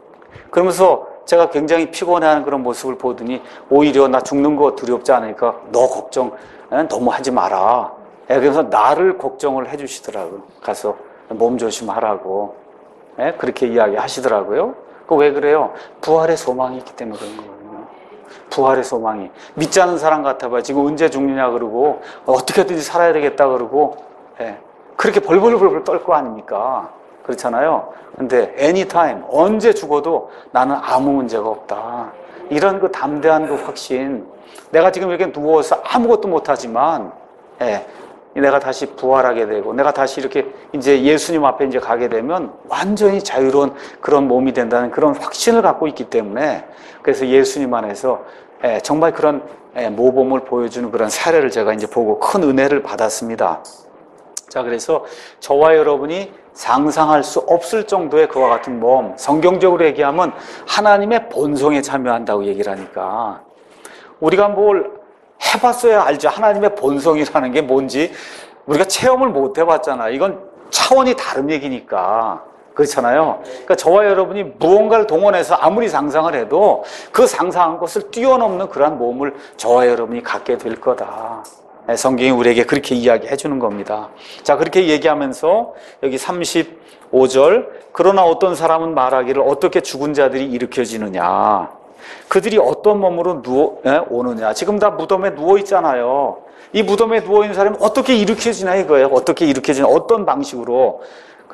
그러면서 제가 굉장히 피곤해하는 그런 모습을 보더니 오히려 나 죽는 거 두렵지 않으니까 너 걱정 너무 하지 마라. 그래서 나를 걱정을 해주시더라고요. 가서 몸 조심하라고 그렇게 이야기하시더라고요. 그 왜 그래요? 부활의 소망이 있기 때문에 그런 거예요. 부활의 소망이. 믿지 않는 사람 같아봐요. 지금 언제 죽느냐 그러고 어떻게든지 살아야 되겠다 그러고 예. 그렇게 벌벌벌벌 떨 거 아닙니까? 그렇잖아요. 근데 anytime 언제 죽어도 나는 아무 문제가 없다. 이런 그 담대한 그 확신. 내가 지금 이렇게 누워서 아무것도 못하지만 예. 내가 다시 부활하게 되고 내가 다시 이렇게 이제 예수님 앞에 이제 가게 되면 완전히 자유로운 그런 몸이 된다는 그런 확신을 갖고 있기 때문에 그래서 예수님 안에서 정말 그런 모범을 보여주는 그런 사례를 제가 이제 보고 큰 은혜를 받았습니다. 자, 그래서 저와 여러분이 상상할 수 없을 정도의 그와 같은 몸, 성경적으로 얘기하면 하나님의 본성에 참여한다고 얘기를 하니까 우리가 뭘 해봤어야 알죠. 하나님의 본성이라는 게 뭔지 우리가 체험을 못 해봤잖아요. 이건 차원이 다른 얘기니까. 그렇잖아요. 그러니까 저와 여러분이 무언가를 동원해서 아무리 상상을 해도 그 상상한 것을 뛰어넘는 그러한 몸을 저와 여러분이 갖게 될 거다. 성경이 우리에게 그렇게 이야기해 주는 겁니다. 자, 그렇게 얘기하면서 여기 삼십오 절 그러나 어떤 사람은 말하기를 어떻게 죽은 자들이 일으켜지느냐. 그들이 어떤 몸으로 누워 에? 오느냐. 지금 다 무덤에 누워 있잖아요. 이 무덤에 누워 있는 사람이 어떻게 일으켜지나 이거예요. 어떻게 일으켜지나 어떤 방식으로.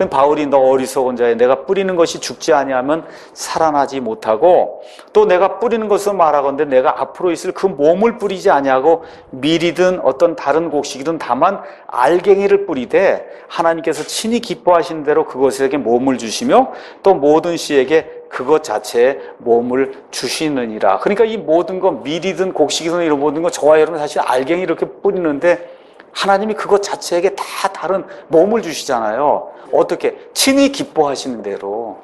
그 바울이 너 어리석은 자야, 내가 뿌리는 것이 죽지 아니하면 살아나지 못하고, 또 내가 뿌리는 것을 말하건대 내가 앞으로 있을 그 몸을 뿌리지 아니하고 밀이든 어떤 다른 곡식이든 다만 알갱이를 뿌리되 하나님께서 친히 기뻐하신 대로 그것에게 몸을 주시며 또 모든 씨에게 그것 자체에 몸을 주시느니라. 그러니까 이 모든 것, 밀이든 곡식이든 이런 모든 것, 저와 여러분 사실 알갱이 이렇게 뿌리는데 하나님이 그것 자체에게 다 다른 몸을 주시잖아요. 어떻게? 친히 기뻐하시는 대로.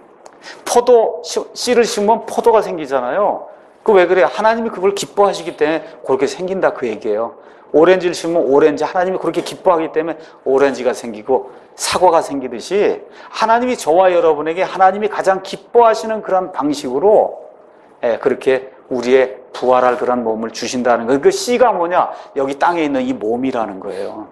포도 씨를 심으면 포도가 생기잖아요. 그 왜 그래요? 하나님이 그걸 기뻐하시기 때문에 그렇게 생긴다 그 얘기예요. 오렌지를 심으면 오렌지, 하나님이 그렇게 기뻐하기 때문에 오렌지가 생기고 사과가 생기듯이 하나님이 저와 여러분에게 하나님이 가장 기뻐하시는 그런 방식으로 예, 그렇게 우리의 부활할 그런 몸을 주신다는 거예요. 그 씨가 뭐냐? 여기 땅에 있는 이 몸이라는 거예요.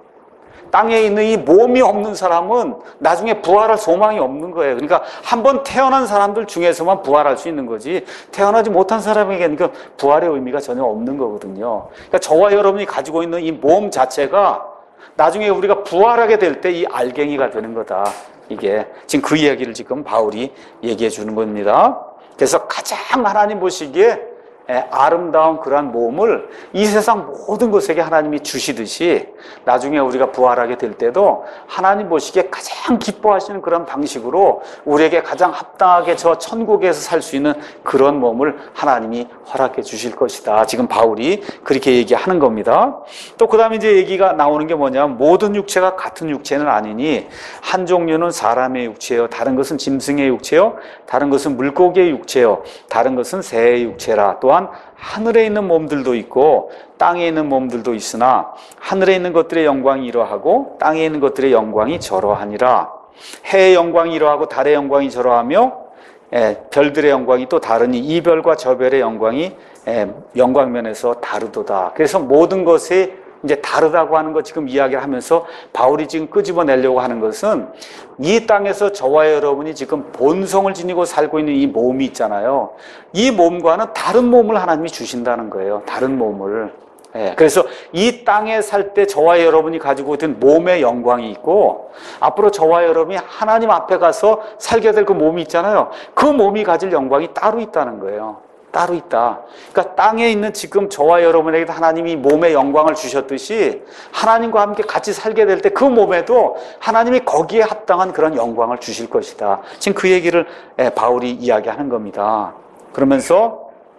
땅에 있는 이 몸이 없는 사람은 나중에 부활할 소망이 없는 거예요. 그러니까 한번 태어난 사람들 중에서만 부활할 수 있는 거지, 태어나지 못한 사람에게는 그 부활의 의미가 전혀 없는 거거든요. 그러니까 저와 여러분이 가지고 있는 이 몸 자체가 나중에 우리가 부활하게 될 때 이 알갱이가 되는 거다. 이게 지금 그 이야기를 지금 바울이 얘기해 주는 겁니다. 그래서 가장 하나님 보시기에 아름다운 그러한 몸을 이 세상 모든 것에게 하나님이 주시듯이 나중에 우리가 부활하게 될 때도 하나님 보시기에 가장 기뻐하시는 그런 방식으로 우리에게 가장 합당하게 저 천국에서 살 수 있는 그런 몸을 하나님이 허락해 주실 것이다. 지금 바울이 그렇게 얘기하는 겁니다. 또 그 다음에 이제 얘기가 나오는 게 뭐냐면 모든 육체가 같은 육체는 아니니 한 종류는 사람의 육체요, 다른 것은 짐승의 육체요, 다른 것은 물고기의 육체요, 다른 것은 새의 육체라. 또한 하늘에 있는 몸들도 있고 땅에 있는 몸들도 있으나 하늘에 있는 것들의 영광이 이러하고 땅에 있는 것들의 영광이 저러하니라. 해의 영광이 이러하고 달의 영광이 저러하며 예, 별들의 영광이 또 다르니 이 별과 저 별의 영광이 예, 영광면에서 다르도다. 그래서 모든 것이 이제 다르다고 하는 거 지금 이야기를 하면서 바울이 지금 끄집어내려고 하는 것은 이 땅에서 저와 여러분이 지금 본성을 지니고 살고 있는 이 몸이 있잖아요. 이 몸과는 다른 몸을 하나님이 주신다는 거예요. 다른 몸을. 예, 그래서 이 땅에 살 때 저와 여러분이 가지고 있던 몸의 영광이 있고 앞으로 저와 여러분이 하나님 앞에 가서 살게 될 그 몸이 있잖아요. 그 몸이 가질 영광이 따로 있다는 거예요. 따로 있다. 그러니까 땅에 있는 지금 저와 여러분에게도 하나님이 몸의 영광을 주셨듯이 하나님과 함께 같이 살게 될 때 그 몸에도 하나님이 거기에 합당한 그런 영광을 주실 것이다. 지금 그 얘기를 바울이 이야기하는 겁니다. 그러면서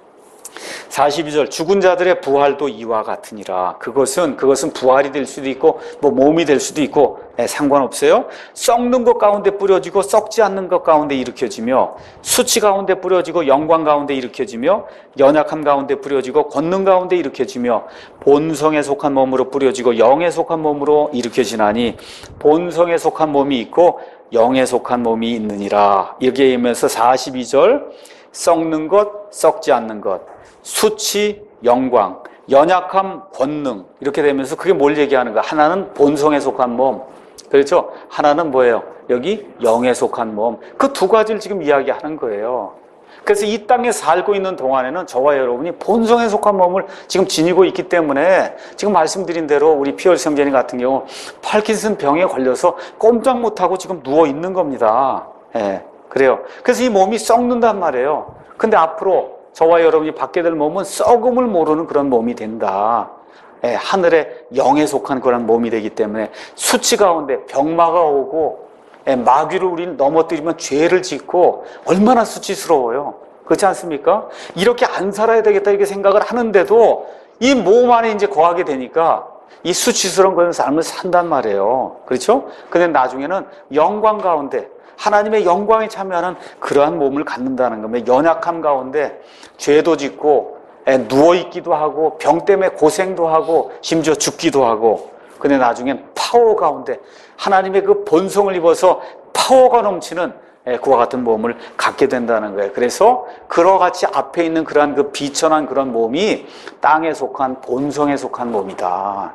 사십이 절 죽은 자들의 부활도 이와 같으니라. 그것은 그것은 부활이 될 수도 있고 뭐 몸이 될 수도 있고 네, 상관없어요. 썩는 것 가운데 뿌려지고 썩지 않는 것 가운데 일으켜지며 수치 가운데 뿌려지고 영광 가운데 일으켜지며 연약함 가운데 뿌려지고 권능 가운데 일으켜지며 본성에 속한 몸으로 뿌려지고 영에 속한 몸으로 일으켜지나니 본성에 속한 몸이 있고 영에 속한 몸이 있느니라. 이렇게 하면서 사십이 절 썩는 것, 썩지 않는 것, 수치, 영광, 연약함, 권능 이렇게 되면서 그게 뭘 얘기하는 거야? 하나는 본성에 속한 몸, 그렇죠? 하나는 뭐예요? 여기 영에 속한 몸. 그 두 가지를 지금 이야기하는 거예요. 그래서 이 땅에 살고 있는 동안에는 저와 여러분이 본성에 속한 몸을 지금 지니고 있기 때문에 지금 말씀드린 대로 우리 피얼 성전이 같은 경우 파킨슨 병에 걸려서 꼼짝 못하고 지금 누워 있는 겁니다. 예, 그래요. 그래서 이 몸이 썩는단 말이에요. 근데 앞으로 저와 여러분이 받게 될 몸은 썩음을 모르는 그런 몸이 된다. 예, 하늘의 영에 속한 그런 몸이 되기 때문에 수치 가운데 병마가 오고 예, 마귀를 우리는 넘어뜨리면 죄를 짓고 얼마나 수치스러워요. 그렇지 않습니까? 이렇게 안 살아야 되겠다 이렇게 생각을 하는데도 이 몸 안에 이제 거하게 되니까 이 수치스러운 그런 삶을 산단 말이에요. 그렇죠? 근데 나중에는 영광 가운데 하나님의 영광에 참여하는 그러한 몸을 갖는다는 겁니다. 연약함 가운데 죄도 짓고 누워있기도 하고 병 때문에 고생도 하고 심지어 죽기도 하고 근데 나중엔 파워 가운데 하나님의 그 본성을 입어서 파워가 넘치는 그와 같은 몸을 갖게 된다는 거예요. 그래서 그와 같이 앞에 있는 그러한 그 비천한 그런 몸이 땅에 속한 본성에 속한 몸이다.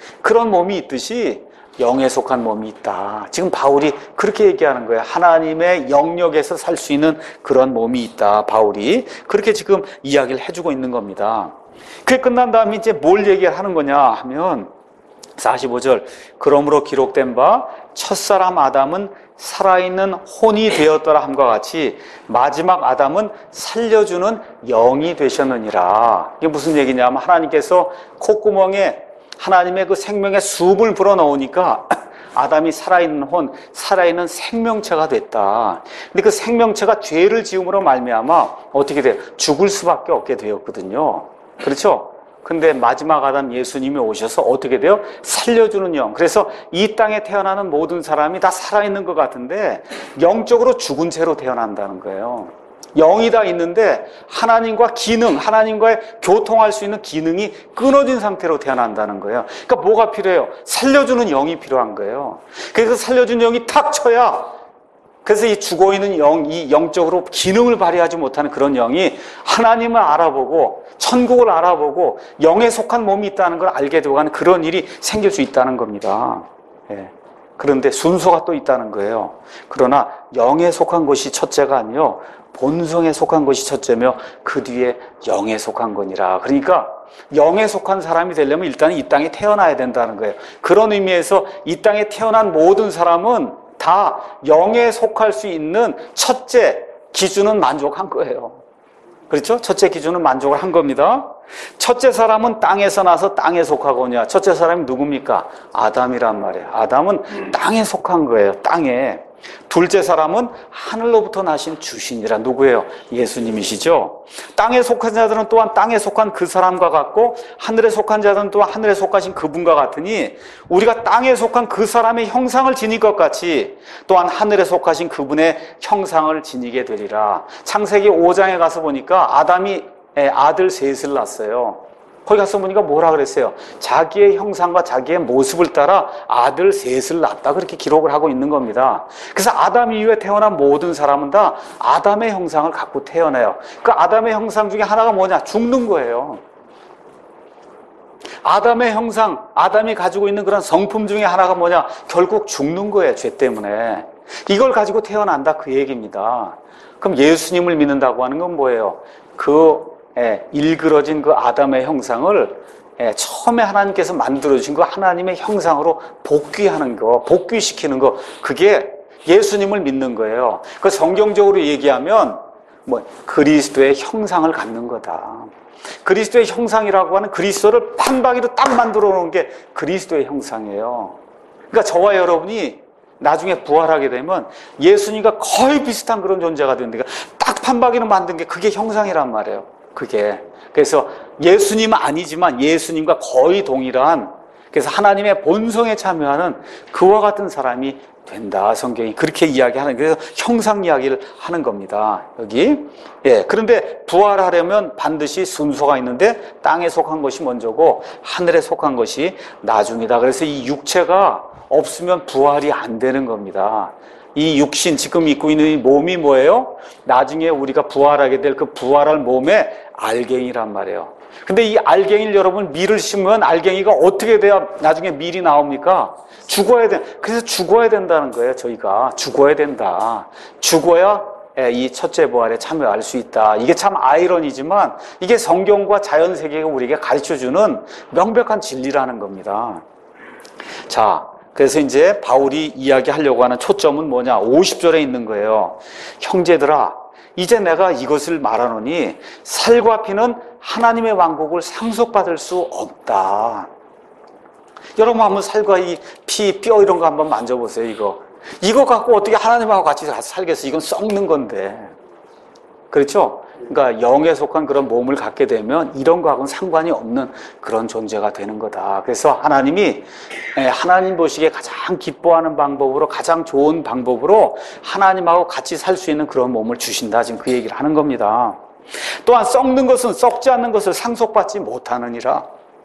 그런 몸이 있듯이 영에 속한 몸이 있다. 지금 바울이 그렇게 얘기하는 거예요. 하나님의 영역에서 살 수 있는 그런 몸이 있다. 바울이 그렇게 지금 이야기를 해주고 있는 겁니다. 그게 끝난 다음에 이제 뭘 얘기를 하는 거냐 하면 사십오 절 그러므로 기록된 바 첫사람 아담은 살아있는 혼이 되었더라 함과 같이 마지막 아담은 살려주는 영이 되셨느니라. 이게 무슨 얘기냐면 하나님께서 콧구멍에 하나님의 그 생명의 숨을 불어넣으니까 아담이 살아있는 혼, 살아있는 생명체가 됐다. 근데 그 생명체가 죄를 지음으로 말미암아 어떻게 돼요? 죽을 수밖에 없게 되었거든요. 그렇죠? 근데 마지막 아담 예수님이 오셔서 어떻게 돼요? 살려주는 영. 그래서 이 땅에 태어나는 모든 사람이 다 살아있는 것 같은데 영적으로 죽은 채로 태어난다는 거예요. 영이 다 있는데 하나님과 기능, 하나님과의 교통할 수 있는 기능이 끊어진 상태로 태어난다는 거예요. 그러니까 뭐가 필요해요? 살려주는 영이 필요한 거예요. 그래서 살려주는 영이 탁 쳐야, 그래서 이 죽어있는 영, 이 영적으로 기능을 발휘하지 못하는 그런 영이 하나님을 알아보고 천국을 알아보고 영에 속한 몸이 있다는 걸 알게 되어가는 그런 일이 생길 수 있다는 겁니다. 예. 그런데 순서가 또 있다는 거예요. 그러나 영에 속한 것이 첫째가 아니요 본성에 속한 것이 첫째며 그 뒤에 영에 속한 거니라. 그러니까 영에 속한 사람이 되려면 일단 이 땅에 태어나야 된다는 거예요. 그런 의미에서 이 땅에 태어난 모든 사람은 다 영에 속할 수 있는 첫째 기준은 만족한 거예요. 그렇죠? 첫째 기준은 만족을 한 겁니다. 첫째 사람은 땅에서 나서 땅에 속하거냐. 첫째 사람이 누굽니까? 아담이란 말이에요. 아담은 땅에 속한 거예요. 땅에. 둘째 사람은 하늘로부터 나신 주신이라. 누구예요? 예수님이시죠. 땅에 속한 자들은 또한 땅에 속한 그 사람과 같고 하늘에 속한 자들은 또한 하늘에 속하신 그분과 같으니 우리가 땅에 속한 그 사람의 형상을 지닐 것 같이 또한 하늘에 속하신 그분의 형상을 지니게 되리라. 창세기 오 장에 가서 보니까 아담이 아들 셋을 낳았어요. 거기 가서 보니까 뭐라 그랬어요? 자기의 형상과 자기의 모습을 따라 아들 셋을 낳았다. 그렇게 기록을 하고 있는 겁니다. 그래서 아담 이후에 태어난 모든 사람은 다 아담의 형상을 갖고 태어나요. 그 아담의 형상 중에 하나가 뭐냐? 죽는 거예요. 아담의 형상, 아담이 가지고 있는 그런 성품 중에 하나가 뭐냐? 결국 죽는 거예요. 죄 때문에. 이걸 가지고 태어난다 그 얘기입니다. 그럼 예수님을 믿는다고 하는 건 뭐예요? 그 예, 일그러진 그 아담의 형상을 예, 처음에 하나님께서 만들어주신 그 하나님의 형상으로 복귀하는 거, 복귀시키는 거, 그게 예수님을 믿는 거예요. 그 성경적으로 얘기하면 뭐 그리스도의 형상을 갖는 거다. 그리스도의 형상이라고 하는 그리스도를 판박이로 딱 만들어 놓은 게 그리스도의 형상이에요. 그러니까 저와 여러분이 나중에 부활하게 되면 예수님과 거의 비슷한 그런 존재가 되는데 딱 판박이로 만든 게 그게 형상이란 말이에요. 그게. 그래서 예수님은 아니지만 예수님과 거의 동일한, 그래서 하나님의 본성에 참여하는 그와 같은 사람이 된다. 성경이 그렇게 이야기하는, 그래서 형상 이야기를 하는 겁니다. 여기. 예. 그런데 부활하려면 반드시 순서가 있는데 땅에 속한 것이 먼저고 하늘에 속한 것이 나중이다. 그래서 이 육체가 없으면 부활이 안 되는 겁니다. 이 육신, 지금 입고 있는 이 몸이 뭐예요? 나중에 우리가 부활하게 될 그 부활할 몸의 알갱이란 말이에요. 근데 이 알갱이를 여러분 밀을 심으면 알갱이가 어떻게 돼야 나중에 밀이 나옵니까? 죽어야 돼. 그래서 죽어야 된다는 거예요. 저희가 죽어야 된다. 죽어야 이 첫째 부활에 참여할 수 있다. 이게 참 아이러니지만 이게 성경과 자연 세계가 우리에게 가르쳐주는 명백한 진리라는 겁니다. 자, 그래서 이제 바울이 이야기하려고 하는 초점은 뭐냐? 오십 절에 있는 거예요. 형제들아, 이제 내가 이것을 말하노니 살과 피는 하나님의 왕국을 상속받을 수 없다. 여러분 한번 살과 이 피, 뼈 이런 거 한번 만져보세요. 이거 이거 갖고 어떻게 하나님하고 같이 살겠어? 이건 썩는 건데. 그렇죠? 그러니까 영에 속한 그런 몸을 갖게 되면 이런 거하고는 상관이 없는 그런 존재가 되는 거다. 그래서 하나님이 하나님 보시기에 가장 기뻐하는 방법으로, 가장 좋은 방법으로 하나님하고 같이 살 수 있는 그런 몸을 주신다. 지금 그 얘기를 하는 겁니다. 또한 썩는 것은 썩지 않는 것을 상속받지 못하느니라.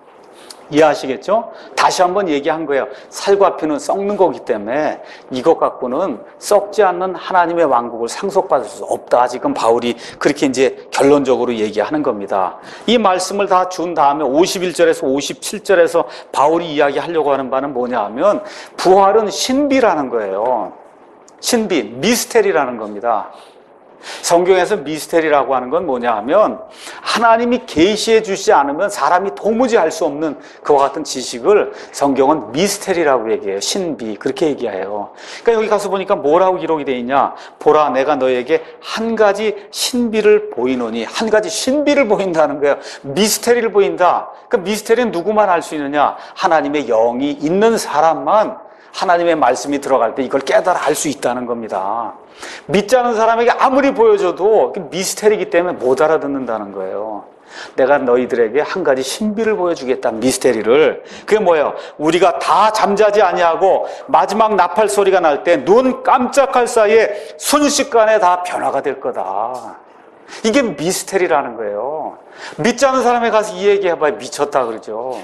이해하시겠죠? 다시 한번 얘기한 거예요. 살과 피는 썩는 거기 때문에 이것 갖고는 썩지 않는 하나님의 왕국을 상속받을 수 없다. 지금 바울이 그렇게 이제 결론적으로 얘기하는 겁니다. 이 말씀을 다 준 다음에 오십일 절에서 오십칠 절에서 바울이 이야기하려고 하는 바는 뭐냐 하면 부활은 신비라는 거예요. 신비, 미스테리라는 겁니다. 성경에서 미스테리라고 하는 건 뭐냐 하면 하나님이 계시해 주시지 않으면 사람이 도무지 알 수 없는 그와 같은 지식을 성경은 미스테리라고 얘기해요. 신비 그렇게 얘기해요. 그러니까 여기 가서 보니까 뭐라고 기록이 되어 있냐. 보라 내가 너에게 한 가지 신비를 보이노니. 한 가지 신비를 보인다는 거예요. 미스테리를 보인다. 그 미스테리는 누구만 알 수 있느냐. 하나님의 영이 있는 사람만 하나님의 말씀이 들어갈 때 이걸 깨달아 알 수 있다는 겁니다. 믿지 않은 사람에게 아무리 보여줘도 미스테리이기 때문에 못 알아듣는다는 거예요. 내가 너희들에게 한 가지 신비를 보여주겠다. 미스테리를. 그게 뭐예요? 우리가 다 잠자지 아니하고 마지막 나팔 소리가 날 때 눈 깜짝할 사이에 순식간에 다 변화가 될 거다. 이게 미스테리라는 거예요. 믿지 않은 사람에 가서 이 얘기해봐야 미쳤다 그러죠.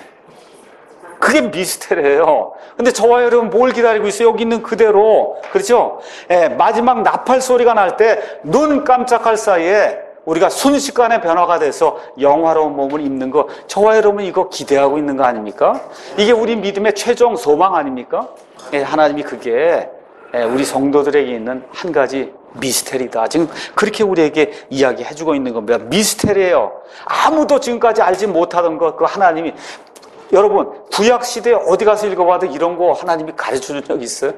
그게 미스테리예요. 근데 저와 여러분 뭘 기다리고 있어요? 여기 있는 그대로. 그렇죠? 예, 마지막 나팔 소리가 날 때 눈 깜짝할 사이에 우리가 순식간에 변화가 돼서 영화로운 몸을 입는 거, 저와 여러분 이거 기대하고 있는 거 아닙니까? 이게 우리 믿음의 최종 소망 아닙니까? 예, 하나님이 그게 예, 우리 성도들에게 있는 한 가지 미스테리다. 지금 그렇게 우리에게 이야기해주고 있는 겁니다. 미스테리예요. 아무도 지금까지 알지 못하던 것, 그 하나님이. 여러분 구약시대에 어디 가서 읽어봐도 이런 거 하나님이 가르쳐준 적 있어요?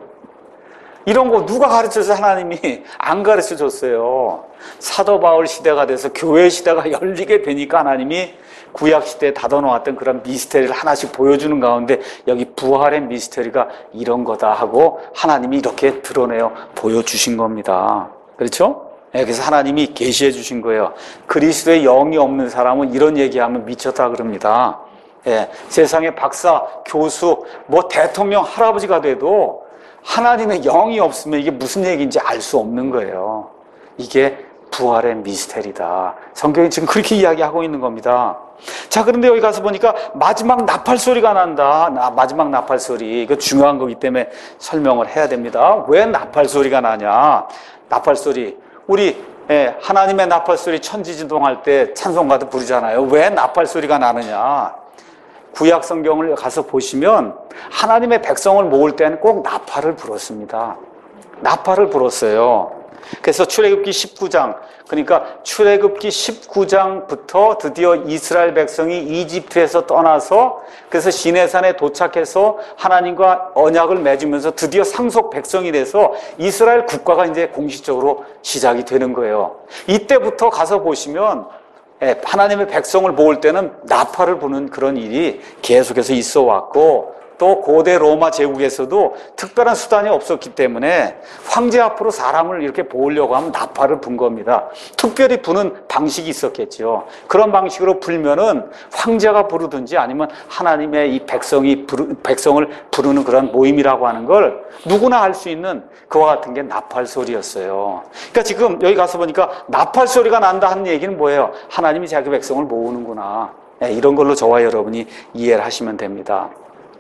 이런 거 누가 가르쳐서 하나님이 안 가르쳐줬어요. 사도 바울 시대가 돼서 교회 시대가 열리게 되니까 하나님이 구약시대에 닫아놓았던 그런 미스테리를 하나씩 보여주는 가운데 여기 부활의 미스테리가 이런 거다 하고 하나님이 이렇게 드러내어 보여주신 겁니다. 그렇죠? 네, 그래서 하나님이 계시해 주신 거예요. 그리스도의 영이 없는 사람은 이런 얘기하면 미쳤다 그럽니다. 예, 세상의 박사, 교수, 뭐 대통령, 할아버지가 돼도 하나님의 영이 없으면 이게 무슨 얘기인지 알 수 없는 거예요. 이게 부활의 미스테리다. 성경이 지금 그렇게 이야기하고 있는 겁니다. 자, 그런데 여기 가서 보니까 마지막 나팔 소리가 난다. 나, 마지막 나팔 소리. 이거 중요한 거기 때문에 설명을 해야 됩니다. 왜 나팔 소리가 나냐? 나팔 소리. 우리 예, 하나님의 나팔 소리 천지진동할 때 찬송가도 부르잖아요. 왜 나팔 소리가 나느냐? 구약 성경을 가서 보시면 하나님의 백성을 모을 때는 꼭 나팔을 불었습니다. 나팔을 불었어요. 그래서 출애굽기 십구 장, 그러니까 출애굽기 십구 장부터 드디어 이스라엘 백성이 이집트에서 떠나서 그래서 시내산에 도착해서 하나님과 언약을 맺으면서 드디어 상속 백성이 돼서 이스라엘 국가가 이제 공식적으로 시작이 되는 거예요. 이때부터 가서 보시면 하나님의 백성을 모을 때는 나팔을 부는 그런 일이 계속해서 있어 왔고 또 고대 로마 제국에서도 특별한 수단이 없었기 때문에 황제 앞으로 사람을 이렇게 모으려고 하면 나팔을 분 겁니다. 특별히 부는 방식이 있었겠죠. 그런 방식으로 불면은 황제가 부르든지 아니면 하나님의 이 백성이 부르, 백성을 부르는 그런 모임이라고 하는 걸 누구나 할 수 있는 그와 같은 게 나팔 소리였어요. 그러니까 지금 여기 가서 보니까 나팔 소리가 난다 하는 얘기는 뭐예요? 하나님이 자기 백성을 모으는구나. 네, 이런 걸로 저와 여러분이 이해를 하시면 됩니다.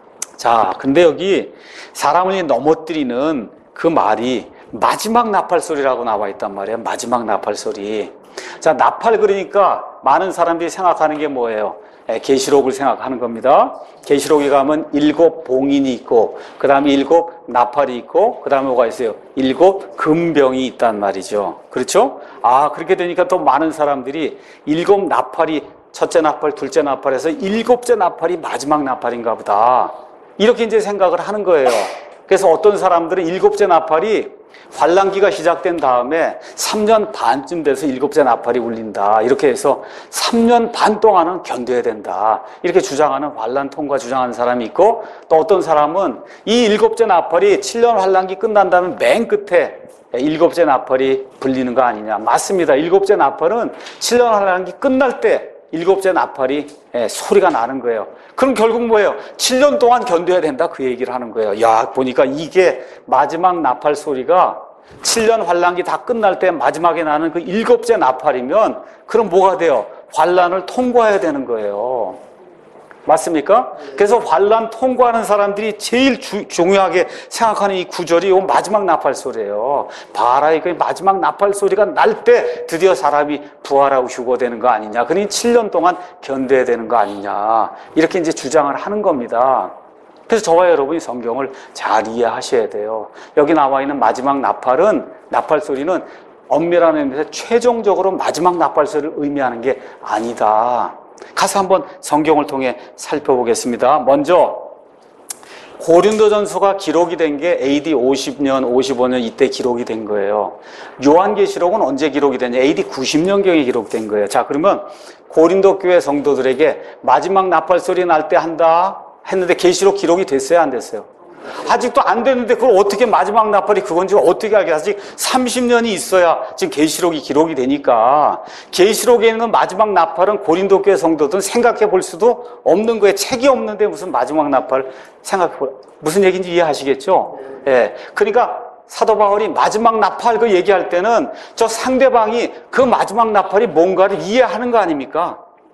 자, 근데 여기 사람을 넘어뜨리는 그 말이 마지막 나팔 소리라고 나와 있단 말이에요. 마지막 나팔 소리. 자, 나팔 그러니까 많은 사람들이 생각하는 게 뭐예요? 계시록을 생각하는 겁니다. 계시록에 가면 일곱 봉인이 있고 그 다음에 일곱 나팔이 있고 그 다음에 뭐가 있어요? 일곱 금병이 있단 말이죠. 그렇죠? 아, 그렇게 되니까 또 많은 사람들이 일곱 나팔이 첫째 나팔, 둘째 나팔에서 일곱째 나팔이 마지막 나팔인가 보다. 이렇게 이제 생각을 하는 거예요. 그래서 어떤 사람들은 일곱째 나팔이 환란기가 시작된 다음에 삼 년 반쯤 돼서 일곱째 나팔이 울린다. 이렇게 해서 삼 년 반 동안은 견뎌야 된다. 이렇게 주장하는 환란 통과 주장하는 사람이 있고 또 어떤 사람은 이 일곱째 나팔이 칠 년 환란기 끝난 다음에 맨 끝에 일곱째 나팔이 불리는 거 아니냐. 맞습니다. 일곱째 나팔은 칠 년 환란기 끝날 때 일곱째 나팔이 예, 소리가 나는 거예요. 그럼 결국 뭐예요? 칠 년 동안 견뎌야 된다 그 얘기를 하는 거예요. 야, 보니까 이게 마지막 나팔 소리가 칠 년 환란기 다 끝날 때 마지막에 나는 그 일곱째 나팔이면 그럼 뭐가 돼요? 환란을 통과해야 되는 거예요. 맞습니까? 그래서 환란 통과하는 사람들이 제일 주, 중요하게 생각하는 이 구절이 이 마지막 나팔 소리예요. 봐라, 이거 마지막 나팔 소리가 날 때 드디어 사람이 부활하고 휴거되는 거 아니냐. 그러니 칠 년 동안 견뎌야 되는 거 아니냐. 이렇게 이제 주장을 하는 겁니다. 그래서 저와 여러분이 성경을 잘 이해하셔야 돼요. 여기 나와 있는 마지막 나팔은, 나팔 소리는 엄밀한 의미에서 최종적으로 마지막 나팔소리를 의미하는 게 아니다. 가서 한번 성경을 통해 살펴보겠습니다. 먼저 고린도전서가 기록이 된 게 에이디 오십 년, 오십오 년 이때 기록이 된 거예요. 요한계시록은 언제 기록이 됐냐? 에이디 구십 년경에 기록된 거예요. 자, 그러면 고린도 교회 성도들에게 마지막 나팔 소리 날 때 한다 했는데 계시록 기록이 됐어요, 안 됐어요? 아직도 안 됐는데 그걸 어떻게 마지막 나팔이 그건지 어떻게 알겠어요? 아직 삼십 년이 있어야 지금 계시록이 기록이 되니까 계시록에 있는 마지막 나팔은 고린도 교회 성도들은 생각해 볼 수도 없는 거예요. 책이 없는데 무슨 마지막 나팔 생각해 볼 무슨 얘기인지 이해하시겠죠? 예. 그러니까 사도 바울이 마지막 나팔 그 얘기할 때는 저 상대방이 그 마지막 나팔이 뭔가를 이해하는 거 아닙니까?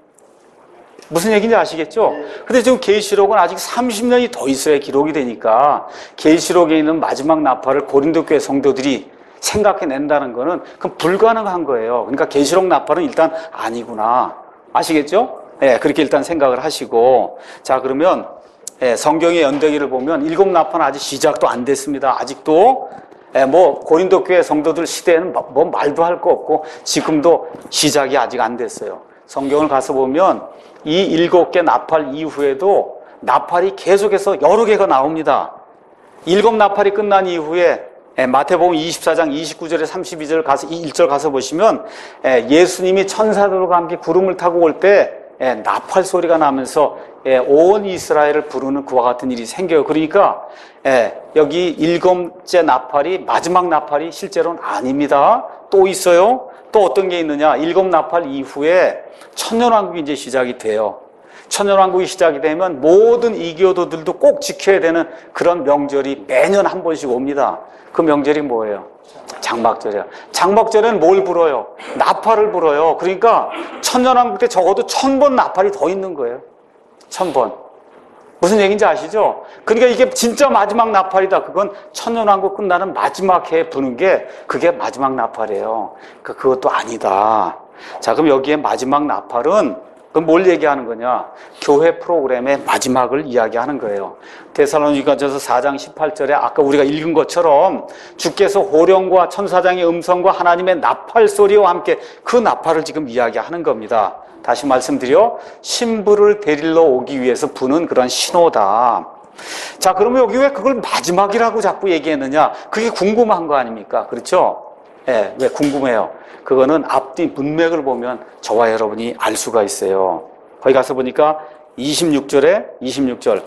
무슨 얘기인지 아시겠죠? 근데 지금 계시록은 아직 삼십 년이 더 있어야 기록이 되니까 계시록에 있는 마지막 나팔을 고린도 교회 성도들이 생각해낸다는 거는 그건 불가능한 거예요. 그러니까 계시록 나팔은 일단 아니구나. 아시겠죠? 네, 그렇게 일단 생각을 하시고, 자, 그러면 네, 성경의 연대기를 보면 일곱 나팔은 아직 시작도 안 됐습니다. 아직도 네, 뭐 고린도 교회 성도들 시대에는 뭐 말도 할 거 없고 지금도 시작이 아직 안 됐어요. 성경을 가서 보면 이 일곱 개 나팔 이후에도 나팔이 계속해서 여러 개가 나옵니다. 일곱 나팔이 끝난 이후에 마태복음 이십사 장 이십구 절에 삼십이 절 가서 일 절 가서 보시면 예수님이 천사들과 함께 구름을 타고 올 때 나팔 소리가 나면서 온 이스라엘을 부르는 그와 같은 일이 생겨요. 그러니까 여기 일곱째 나팔이 마지막 나팔이 실제로는 아닙니다. 또 있어요. 또 어떤 게 있느냐? 일곱 나팔 이후에 천년왕국이 이제 시작이 돼요. 천년왕국이 시작이 되면 모든 이교도들도 꼭 지켜야 되는 그런 명절이 매년 한 번씩 옵니다. 그 명절이 뭐예요? 장막절이야. 장막절에는 뭘 불어요? 나팔을 불어요. 그러니까 천년왕국 때 적어도 천 번 나팔이 더 있는 거예요. 천 번. 무슨 얘기인지 아시죠? 그러니까 이게 진짜 마지막 나팔이다. 그건 천년왕국 끝나는 마지막 해에 부는 게 그게 마지막 나팔이에요. 그러니까 그것도 아니다. 자, 그럼 여기에 마지막 나팔은 그럼 뭘 얘기하는 거냐? 교회 프로그램의 마지막을 이야기하는 거예요. 데살로니가전서 사 장 십팔 절에 아까 우리가 읽은 것처럼 주께서 호령과 천사장의 음성과 하나님의 나팔 소리와 함께 그 나팔을 지금 이야기하는 겁니다. 다시 말씀드려 신부를 데리러 오기 위해서 부는 그런 신호다. 자, 그러면 여기 왜 그걸 마지막이라고 자꾸 얘기했느냐? 그게 궁금한 거 아닙니까? 그렇죠? 예, 네, 왜 궁금해요? 그거는 앞뒤 문맥을 보면 저와 여러분이 알 수가 있어요. 거기 가서 보니까 이십육 절에 이십육 절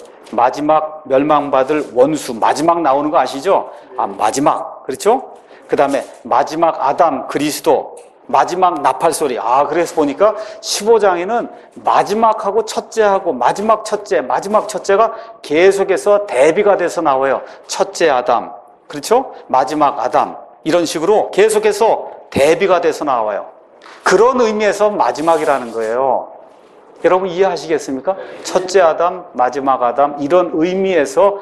마지막 멸망받을 원수 마지막 나오는 거 아시죠? 아, 마지막. 그렇죠? 그 다음에 마지막 아담 그리스도 마지막 나팔 소리. 아, 그래서 보니까 십오 장에는 마지막하고 첫째하고 마지막 첫째, 마지막 첫째가 계속해서 대비가 돼서 나와요. 첫째 아담. 그렇죠? 마지막 아담. 이런 식으로 계속해서 대비가 돼서 나와요. 그런 의미에서 마지막이라는 거예요. 여러분 이해하시겠습니까? 첫째 아담, 마지막 아담 이런 의미에서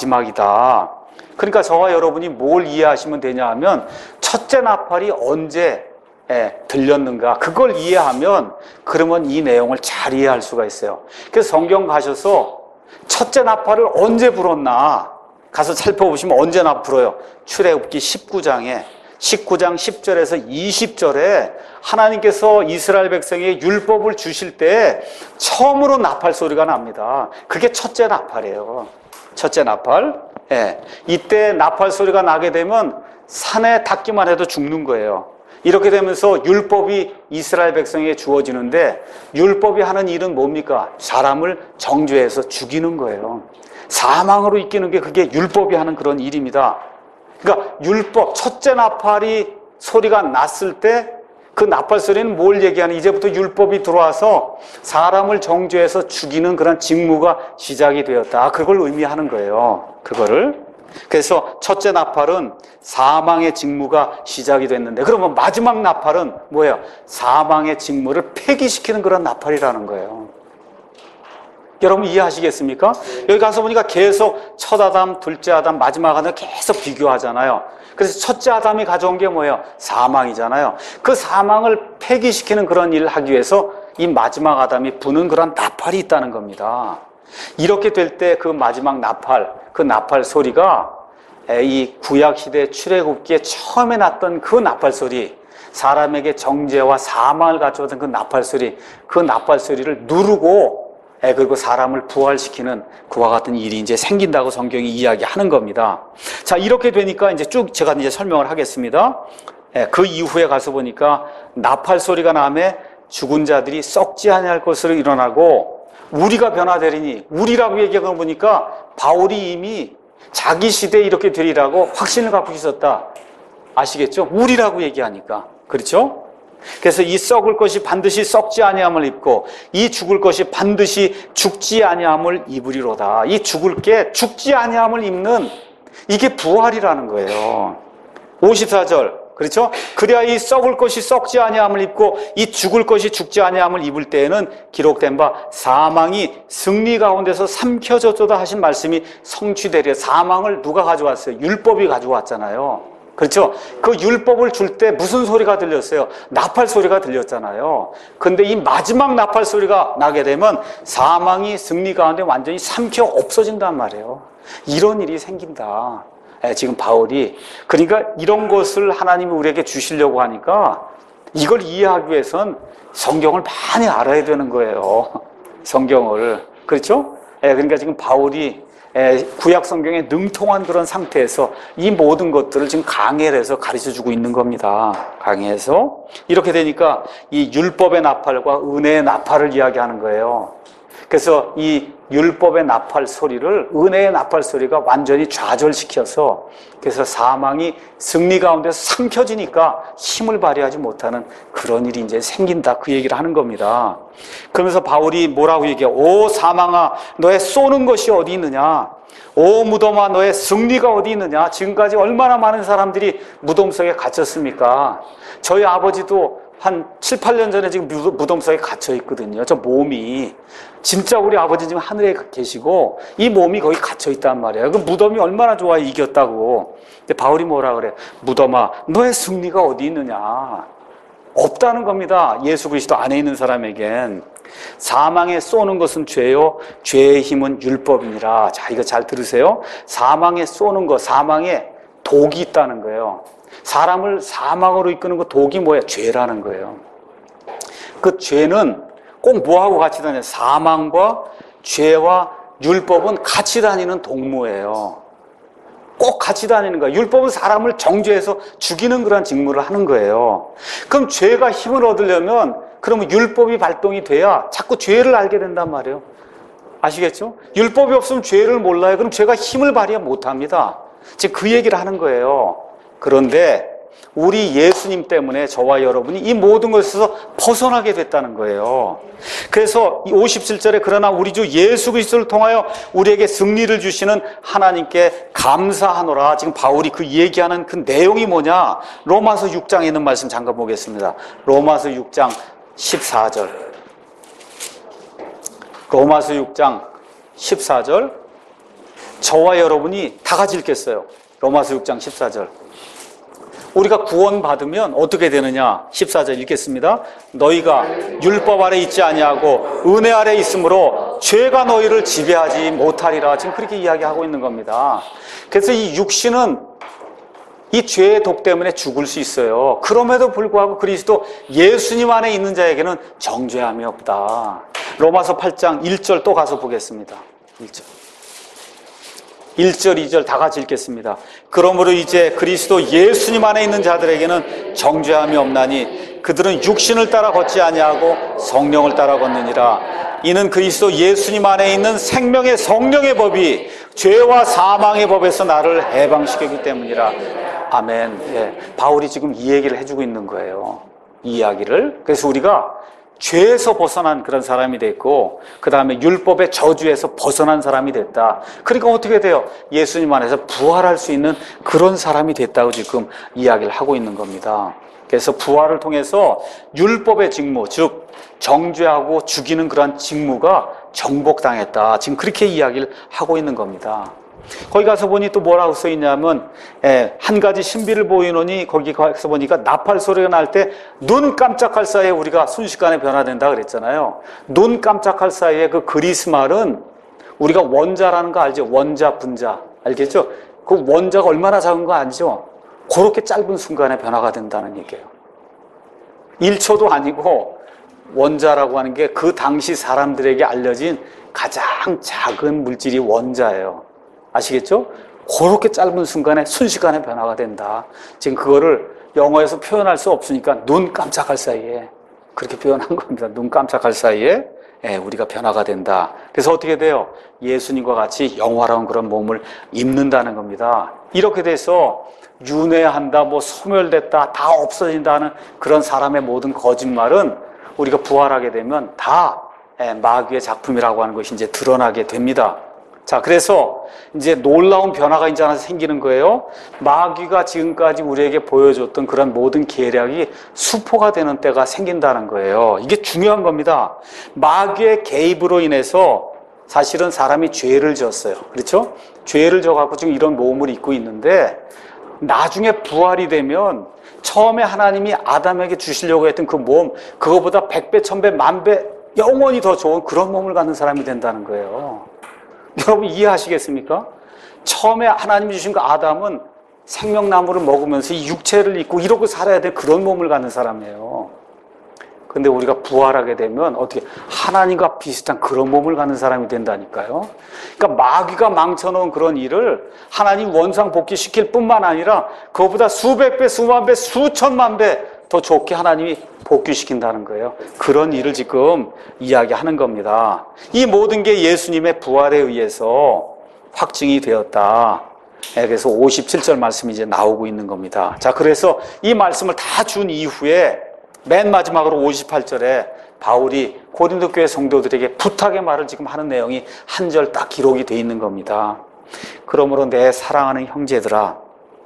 마지막이다. 그러니까 저와 여러분이 뭘 이해하시면 되냐 하면 첫째 나팔이 언제 예, 들렸는가 그걸 이해하면 그러면 이 내용을 잘 이해할 수가 있어요. 그래서 성경 가셔서 첫째 나팔을 언제 불었나 가서 살펴보시면 언제나 불어요. 출애굽기 십구 장에 십구 장 십 절에서 이십 절에 하나님께서 이스라엘 백성에게 율법을 주실 때 처음으로 나팔 소리가 납니다. 그게 첫째 나팔이에요. 첫째 나팔. 예. 이때 나팔 소리가 나게 되면 산에 닿기만 해도 죽는 거예요. 이렇게 되면서 율법이 이스라엘 백성에게 주어지는데 율법이 하는 일은 뭡니까? 사람을 정죄해서 죽이는 거예요. 사망으로 이끄는 게 그게 율법이 하는 그런 일입니다. 그러니까 율법, 첫째 나팔이 소리가 났을 때 그 나팔 소리는 뭘 얘기하는 이제부터 율법이 들어와서 사람을 정죄해서 죽이는 그런 직무가 시작이 되었다. 그걸 의미하는 거예요. 그거를. 그래서 첫째 나팔은 사망의 직무가 시작이 됐는데 그러면 마지막 나팔은 뭐예요? 사망의 직무를 폐기시키는 그런 나팔이라는 거예요. 여러분 이해하시겠습니까? 여기 가서 보니까 계속 첫 아담, 둘째 아담, 마지막 아담 계속 비교하잖아요. 그래서 첫째 아담이 가져온 게 뭐예요? 사망이잖아요. 그 사망을 폐기시키는 그런 일을 하기 위해서 이 마지막 아담이 부는 그런 나팔이 있다는 겁니다. 이렇게 될 때 그 마지막 나팔, 그 나팔 소리가 이 구약시대 출애굽기에 처음에 났던 그 나팔소리, 사람에게 정죄와 사망을 가져오던 그 나팔소리, 그 나팔소리를 누르고 그리고 사람을 부활시키는 그와 같은 일이 이제 생긴다고 성경이 이야기하는 겁니다. 자, 이렇게 되니까 이제 쭉 제가 이제 설명을 하겠습니다. 그 이후에 가서 보니까 나팔소리가 나매 죽은 자들이 썩지 아니할 것으로 일어나고 우리가 변화되리니, 우리라고 얘기하고 보니까 바울이 이미 자기 시대에 이렇게 되리라고 확신을 갖고 있었다. 아시겠죠? 우리라고 얘기하니까. 그렇죠? 그래서 이 썩을 것이 반드시 썩지 아니함을 입고 이 죽을 것이 반드시 죽지 아니함을 입으리로다. 이 죽을 게 죽지 아니함을 입는, 이게 부활이라는 거예요. 오십사 절. 그렇죠? 그래야 이 썩을 것이 썩지 아니함을 입고 이 죽을 것이 죽지 아니함을 입을 때에는 기록된 바 사망이 승리 가운데서 삼켜졌도다 하신 말씀이 성취되리라. 사망을 누가 가져왔어요? 율법이 가져왔잖아요. 그렇죠? 그 율법을 줄 때 무슨 소리가 들렸어요? 나팔 소리가 들렸잖아요. 근데 이 마지막 나팔 소리가 나게 되면 사망이 승리 가운데 완전히 삼켜 없어진단 말이에요. 이런 일이 생긴다. 지금 바울이, 그러니까 이런 것을 하나님이 우리에게 주시려고 하니까 이걸 이해하기 위해선 성경을 많이 알아야 되는 거예요. 성경을. 그렇죠? 그러니까 지금 바울이 구약 성경에 능통한 그런 상태에서 이 모든 것들을 지금 강해를 해서 가르쳐주고 있는 겁니다. 강해서. 이렇게 되니까 이 율법의 나팔과 은혜의 나팔을 이야기하는 거예요. 그래서 이 율법의 나팔 소리를 은혜의 나팔 소리가 완전히 좌절시켜서, 그래서 사망이 승리 가운데서 삼켜지니까 힘을 발휘하지 못하는 그런 일이 이제 생긴다, 그 얘기를 하는 겁니다. 그러면서 바울이 뭐라고 얘기해요? 오 사망아, 너의 쏘는 것이 어디 있느냐? 오 무덤아, 너의 승리가 어디 있느냐? 지금까지 얼마나 많은 사람들이 무덤 속에 갇혔습니까? 저희 아버지도 한 칠, 팔 년 전에 지금 무덤 속에 갇혀 있거든요. 저 몸이. 진짜 우리 아버지 지금 하늘에 계시고 이 몸이 거기 갇혀 있단 말이에요. 그 무덤이 얼마나 좋아요, 이겼다고. 근데 바울이 뭐라 그래? 무덤아, 너의 승리가 어디 있느냐? 없다는 겁니다. 예수 그리스도 안에 있는 사람에겐. 사망에 쏘는 것은 죄요, 죄의 힘은 율법이니라. 자, 이거 잘 들으세요. 사망에 쏘는 것, 사망에 독이 있다는 거예요. 사람을 사망으로 이끄는 그 독이 뭐야? 죄라는 거예요. 그 죄는 꼭 뭐하고 같이 다녀요? 사망과 죄와 율법은 같이 다니는 동무예요. 꼭 같이 다니는 거예요. 율법은 사람을 정죄해서 죽이는 그런 직무를 하는 거예요. 그럼 죄가 힘을 얻으려면 그러면 율법이 발동이 돼야 자꾸 죄를 알게 된단 말이에요. 아시겠죠? 율법이 없으면 죄를 몰라요. 그럼 죄가 힘을 발휘 못합니다. 지금 그 얘기를 하는 거예요. 그런데 우리 예수님 때문에 저와 여러분이 이 모든 것에서 벗어나게 됐다는 거예요. 그래서 이 오십칠 절에 그러나 우리 주 예수 그리스도를 통하여 우리에게 승리를 주시는 하나님께 감사하노라. 지금 바울이 그 얘기하는 그 내용이 뭐냐? 로마서 육 장에 있는 말씀 잠깐 보겠습니다. 로마서 육 장 십사 절. 로마서 육 장 십사 절. 저와 여러분이 다 같이 읽겠어요. 로마서 육 장 십사 절. 우리가 구원받으면 어떻게 되느냐? 십사 절 읽겠습니다. 너희가 율법 아래 있지 아니하고 은혜 아래 있으므로 죄가 너희를 지배하지 못하리라. 지금 그렇게 이야기하고 있는 겁니다. 그래서 이 육신은 이 죄의 독 때문에 죽을 수 있어요. 그럼에도 불구하고 그리스도 예수님 안에 있는 자에게는 정죄함이 없다. 로마서 팔 장 일 절 또 가서 보겠습니다. 일 절. 일 절, 이 절 다 같이 읽겠습니다. 그러므로 이제 그리스도 예수님 안에 있는 자들에게는 정죄함이 없나니 그들은 육신을 따라 걷지 아니하고 성령을 따라 걷느니라. 이는 그리스도 예수님 안에 있는 생명의 성령의 법이 죄와 사망의 법에서 나를 해방시켰기 때문이라. 아멘. 예, 바울이 지금 이 얘기를 해주고 있는 거예요. 이 이야기를. 그래서 우리가 죄에서 벗어난 그런 사람이 됐고, 그 다음에 율법의 저주에서 벗어난 사람이 됐다. 그러니까 어떻게 돼요? 예수님 안에서 부활할 수 있는 그런 사람이 됐다고 지금 이야기를 하고 있는 겁니다. 그래서 부활을 통해서 율법의 직무, 즉 정죄하고 죽이는 그런 직무가 정복당했다. 지금 그렇게 이야기를 하고 있는 겁니다. 거기 가서 보니 또 뭐라고 써 있냐면, 예, 한 가지 신비를 보이노니, 거기 가서 보니까 나팔 소리가 날 때 눈 깜짝할 사이에 우리가 순식간에 변화된다 그랬잖아요. 눈 깜짝할 사이에 그 그리스 말은 우리가 원자라는 거 알죠? 원자, 분자. 알겠죠? 그 원자가 얼마나 작은 거 아니죠? 그렇게 짧은 순간에 변화가 된다는 얘기예요. 일 초도 아니고 원자라고 하는 게 그 당시 사람들에게 알려진 가장 작은 물질이 원자예요. 아시겠죠? 그렇게 짧은 순간에 순식간에 변화가 된다. 지금 그거를 영어에서 표현할 수 없으니까 눈 깜짝할 사이에 그렇게 표현한 겁니다. 눈 깜짝할 사이에 예, 우리가 변화가 된다. 그래서 어떻게 돼요? 예수님과 같이 영화로운 그런 몸을 입는다는 겁니다. 이렇게 돼서 윤회한다, 뭐 소멸됐다, 다 없어진다는 그런 사람의 모든 거짓말은 우리가 부활하게 되면 다 마귀의 작품이라고 하는 것이 이제 드러나게 됩니다. 자, 그래서 이제 놀라운 변화가 이제 하나 생기는 거예요. 마귀가 지금까지 우리에게 보여줬던 그런 모든 계략이 수포가 되는 때가 생긴다는 거예요. 이게 중요한 겁니다. 마귀의 개입으로 인해서 사실은 사람이 죄를 지었어요. 그렇죠? 죄를 져갖고 지금 이런 몸을 입고 있는데 나중에 부활이 되면 처음에 하나님이 아담에게 주시려고 했던 그 몸, 그거보다 백배, 천배, 만배 영원히 더 좋은 그런 몸을 갖는 사람이 된다는 거예요. 여러분 이해하시겠습니까? 처음에 하나님이 주신 그 아담은 생명나무를 먹으면서 이 육체를 입고 이러고 살아야 될 그런 몸을 갖는 사람이에요. 근데 우리가 부활하게 되면 어떻게 하나님과 비슷한 그런 몸을 갖는 사람이 된다니까요. 그러니까 마귀가 망쳐놓은 그런 일을 하나님 원상복귀시킬 뿐만 아니라 그것보다 수백 배, 수만 배, 수천만 배 더 좋게 하나님이 복귀시킨다는 거예요. 그런 일을 지금 이야기하는 겁니다. 이 모든 게 예수님의 부활에 의해서 확증이 되었다. 그래서 오십칠 절 말씀이 이제 나오고 있는 겁니다. 자, 그래서 이 말씀을 다 준 이후에 맨 마지막으로 오십팔 절에 바울이 고린도 교회 성도들에게 부탁의 말을 지금 하는 내용이 한 절 딱 기록이 되어 있는 겁니다. 그러므로 내 사랑하는 형제들아,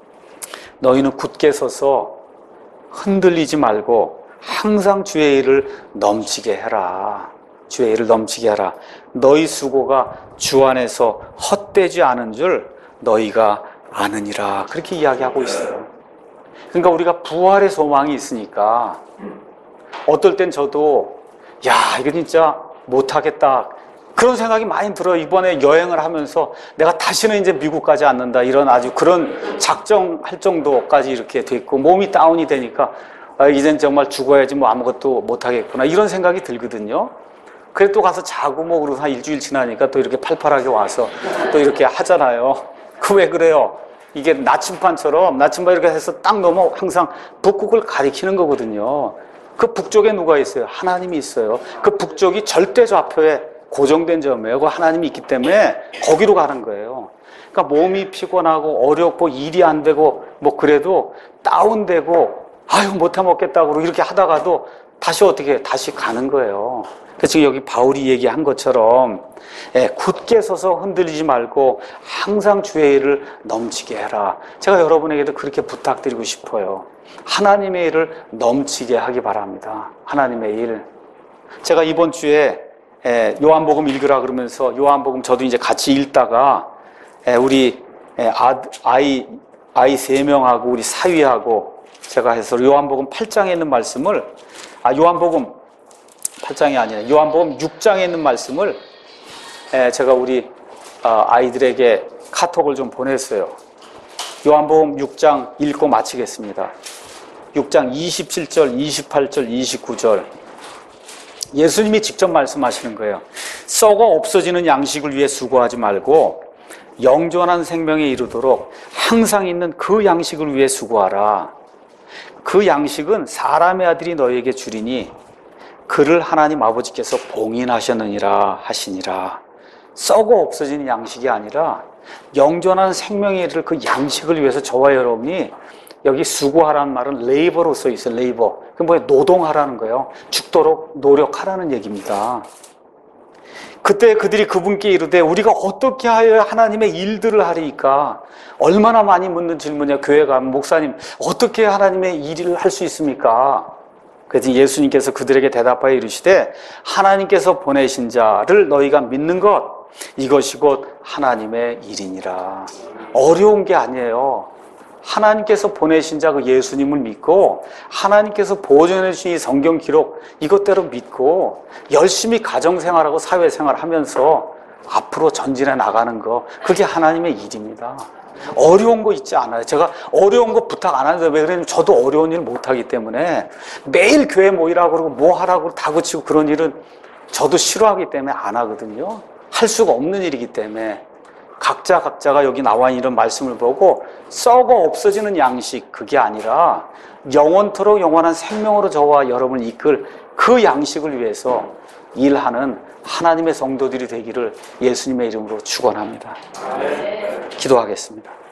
너희는 굳게 서서 흔들리지 말고 항상 주의 일을 넘치게 해라. 주의 일을 넘치게 하라. 너희 수고가 주 안에서 헛되지 않은 줄 너희가 아느니라. 그렇게 이야기하고 있어요. 그러니까 우리가 부활의 소망이 있으니까 어떨 땐 저도 야 이거 진짜 못하겠다 그런 생각이 많이 들어요. 이번에 여행을 하면서 내가 다시는 이제 미국 가지 않는다 이런 아주 그런 작정할 정도까지 이렇게 됐고 몸이 다운이 되니까 아, 이젠 정말 죽어야지 뭐 아무것도 못하겠구나 이런 생각이 들거든요. 그래 또 가서 자고 뭐 그러고 한 일주일 지나니까 또 이렇게 팔팔하게 와서 또 이렇게 하잖아요. 그 왜 그래요? 이게 나침반처럼 나침반 이렇게 해서 딱 넘어 항상 북극을 가리키는 거거든요. 그 북쪽에 누가 있어요? 하나님이 있어요. 그 북쪽이 절대 좌표에 고정된 점이에요. 그 하나님이 있기 때문에 거기로 가는 거예요. 그러니까 몸이 피곤하고 어렵고 일이 안 되고 뭐 그래도 다운되고 아유 못해 먹겠다고 그러고 이렇게 하다가도 다시 어떻게 다시 가는 거예요. 그래서 지금 여기 바울이 얘기한 것처럼 예, 굳게 서서 흔들리지 말고 항상 주의 일을 넘치게 해라. 제가 여러분에게도 그렇게 부탁드리고 싶어요. 하나님의 일을 넘치게 하기 바랍니다. 하나님의 일. 제가 이번 주에 예, 요한복음 읽으라 그러면서 요한복음 저도 이제 같이 읽다가 예, 우리 예, 아, 아이 아이 세 명하고 우리 사위하고 제가 해서 요한복음 팔 장에 있는 말씀을 아 요한복음 팔 장이 아니라 요한복음 육 장에 있는 말씀을 예, 제가 우리 어, 아이들에게 카톡을 좀 보냈어요. 요한복음 육 장 읽고 마치겠습니다. 육 장 이십칠 절, 이십팔 절, 이십구 절 예수님이 직접 말씀하시는 거예요. 썩어 없어지는 양식을 위해 수고하지 말고 영존한 생명에 이르도록 항상 있는 그 양식을 위해 수고하라. 그 양식은 사람의 아들이 너희에게 주리니 그를 하나님 아버지께서 봉인하셨느니라 하시니라. 썩어 없어지는 양식이 아니라 영존한 생명에 이를 그 양식을 위해서 저와 여러분이 여기 수고하라는 말은 레이버로 써 있어요. 레이버. 그 뭐예요? 노동하라는 거예요. 죽도록 노력하라는 얘기입니다. 그때 그들이 그분께 이르되 우리가 어떻게 하여 하나님의 일들을 하리이까? 얼마나 많이 묻는 질문이야. 교회 가면 목사님 어떻게 하나님의 일을 할 수 있습니까? 그래서 예수님께서 그들에게 대답하여 이르시되 하나님께서 보내신 자를 너희가 믿는 것 이것이 곧 하나님의 일이니라. 어려운 게 아니에요. 하나님께서 보내신 자 그 예수님을 믿고 하나님께서 보존해 주신 이 성경 기록 이것대로 믿고 열심히 가정생활하고 사회생활하면서 앞으로 전진해 나가는 거 그게 하나님의 일입니다. 어려운 거 있지 않아요. 제가 어려운 거 부탁 안 하는데 왜 그러냐면 저도 어려운 일 못하기 때문에 매일 교회 모이라고 그러고 뭐 하라고 다그치고 그런 일은 저도 싫어하기 때문에 안 하거든요. 할 수가 없는 일이기 때문에 각자 각자가 여기 나와 있는 말씀을 보고 썩어 없어지는 양식, 그게 아니라 영원토록 영원한 생명으로 저와 여러분을 이끌 그 양식을 위해서 일하는 하나님의 성도들이 되기를 예수님의 이름으로 축원합니다. 기도하겠습니다.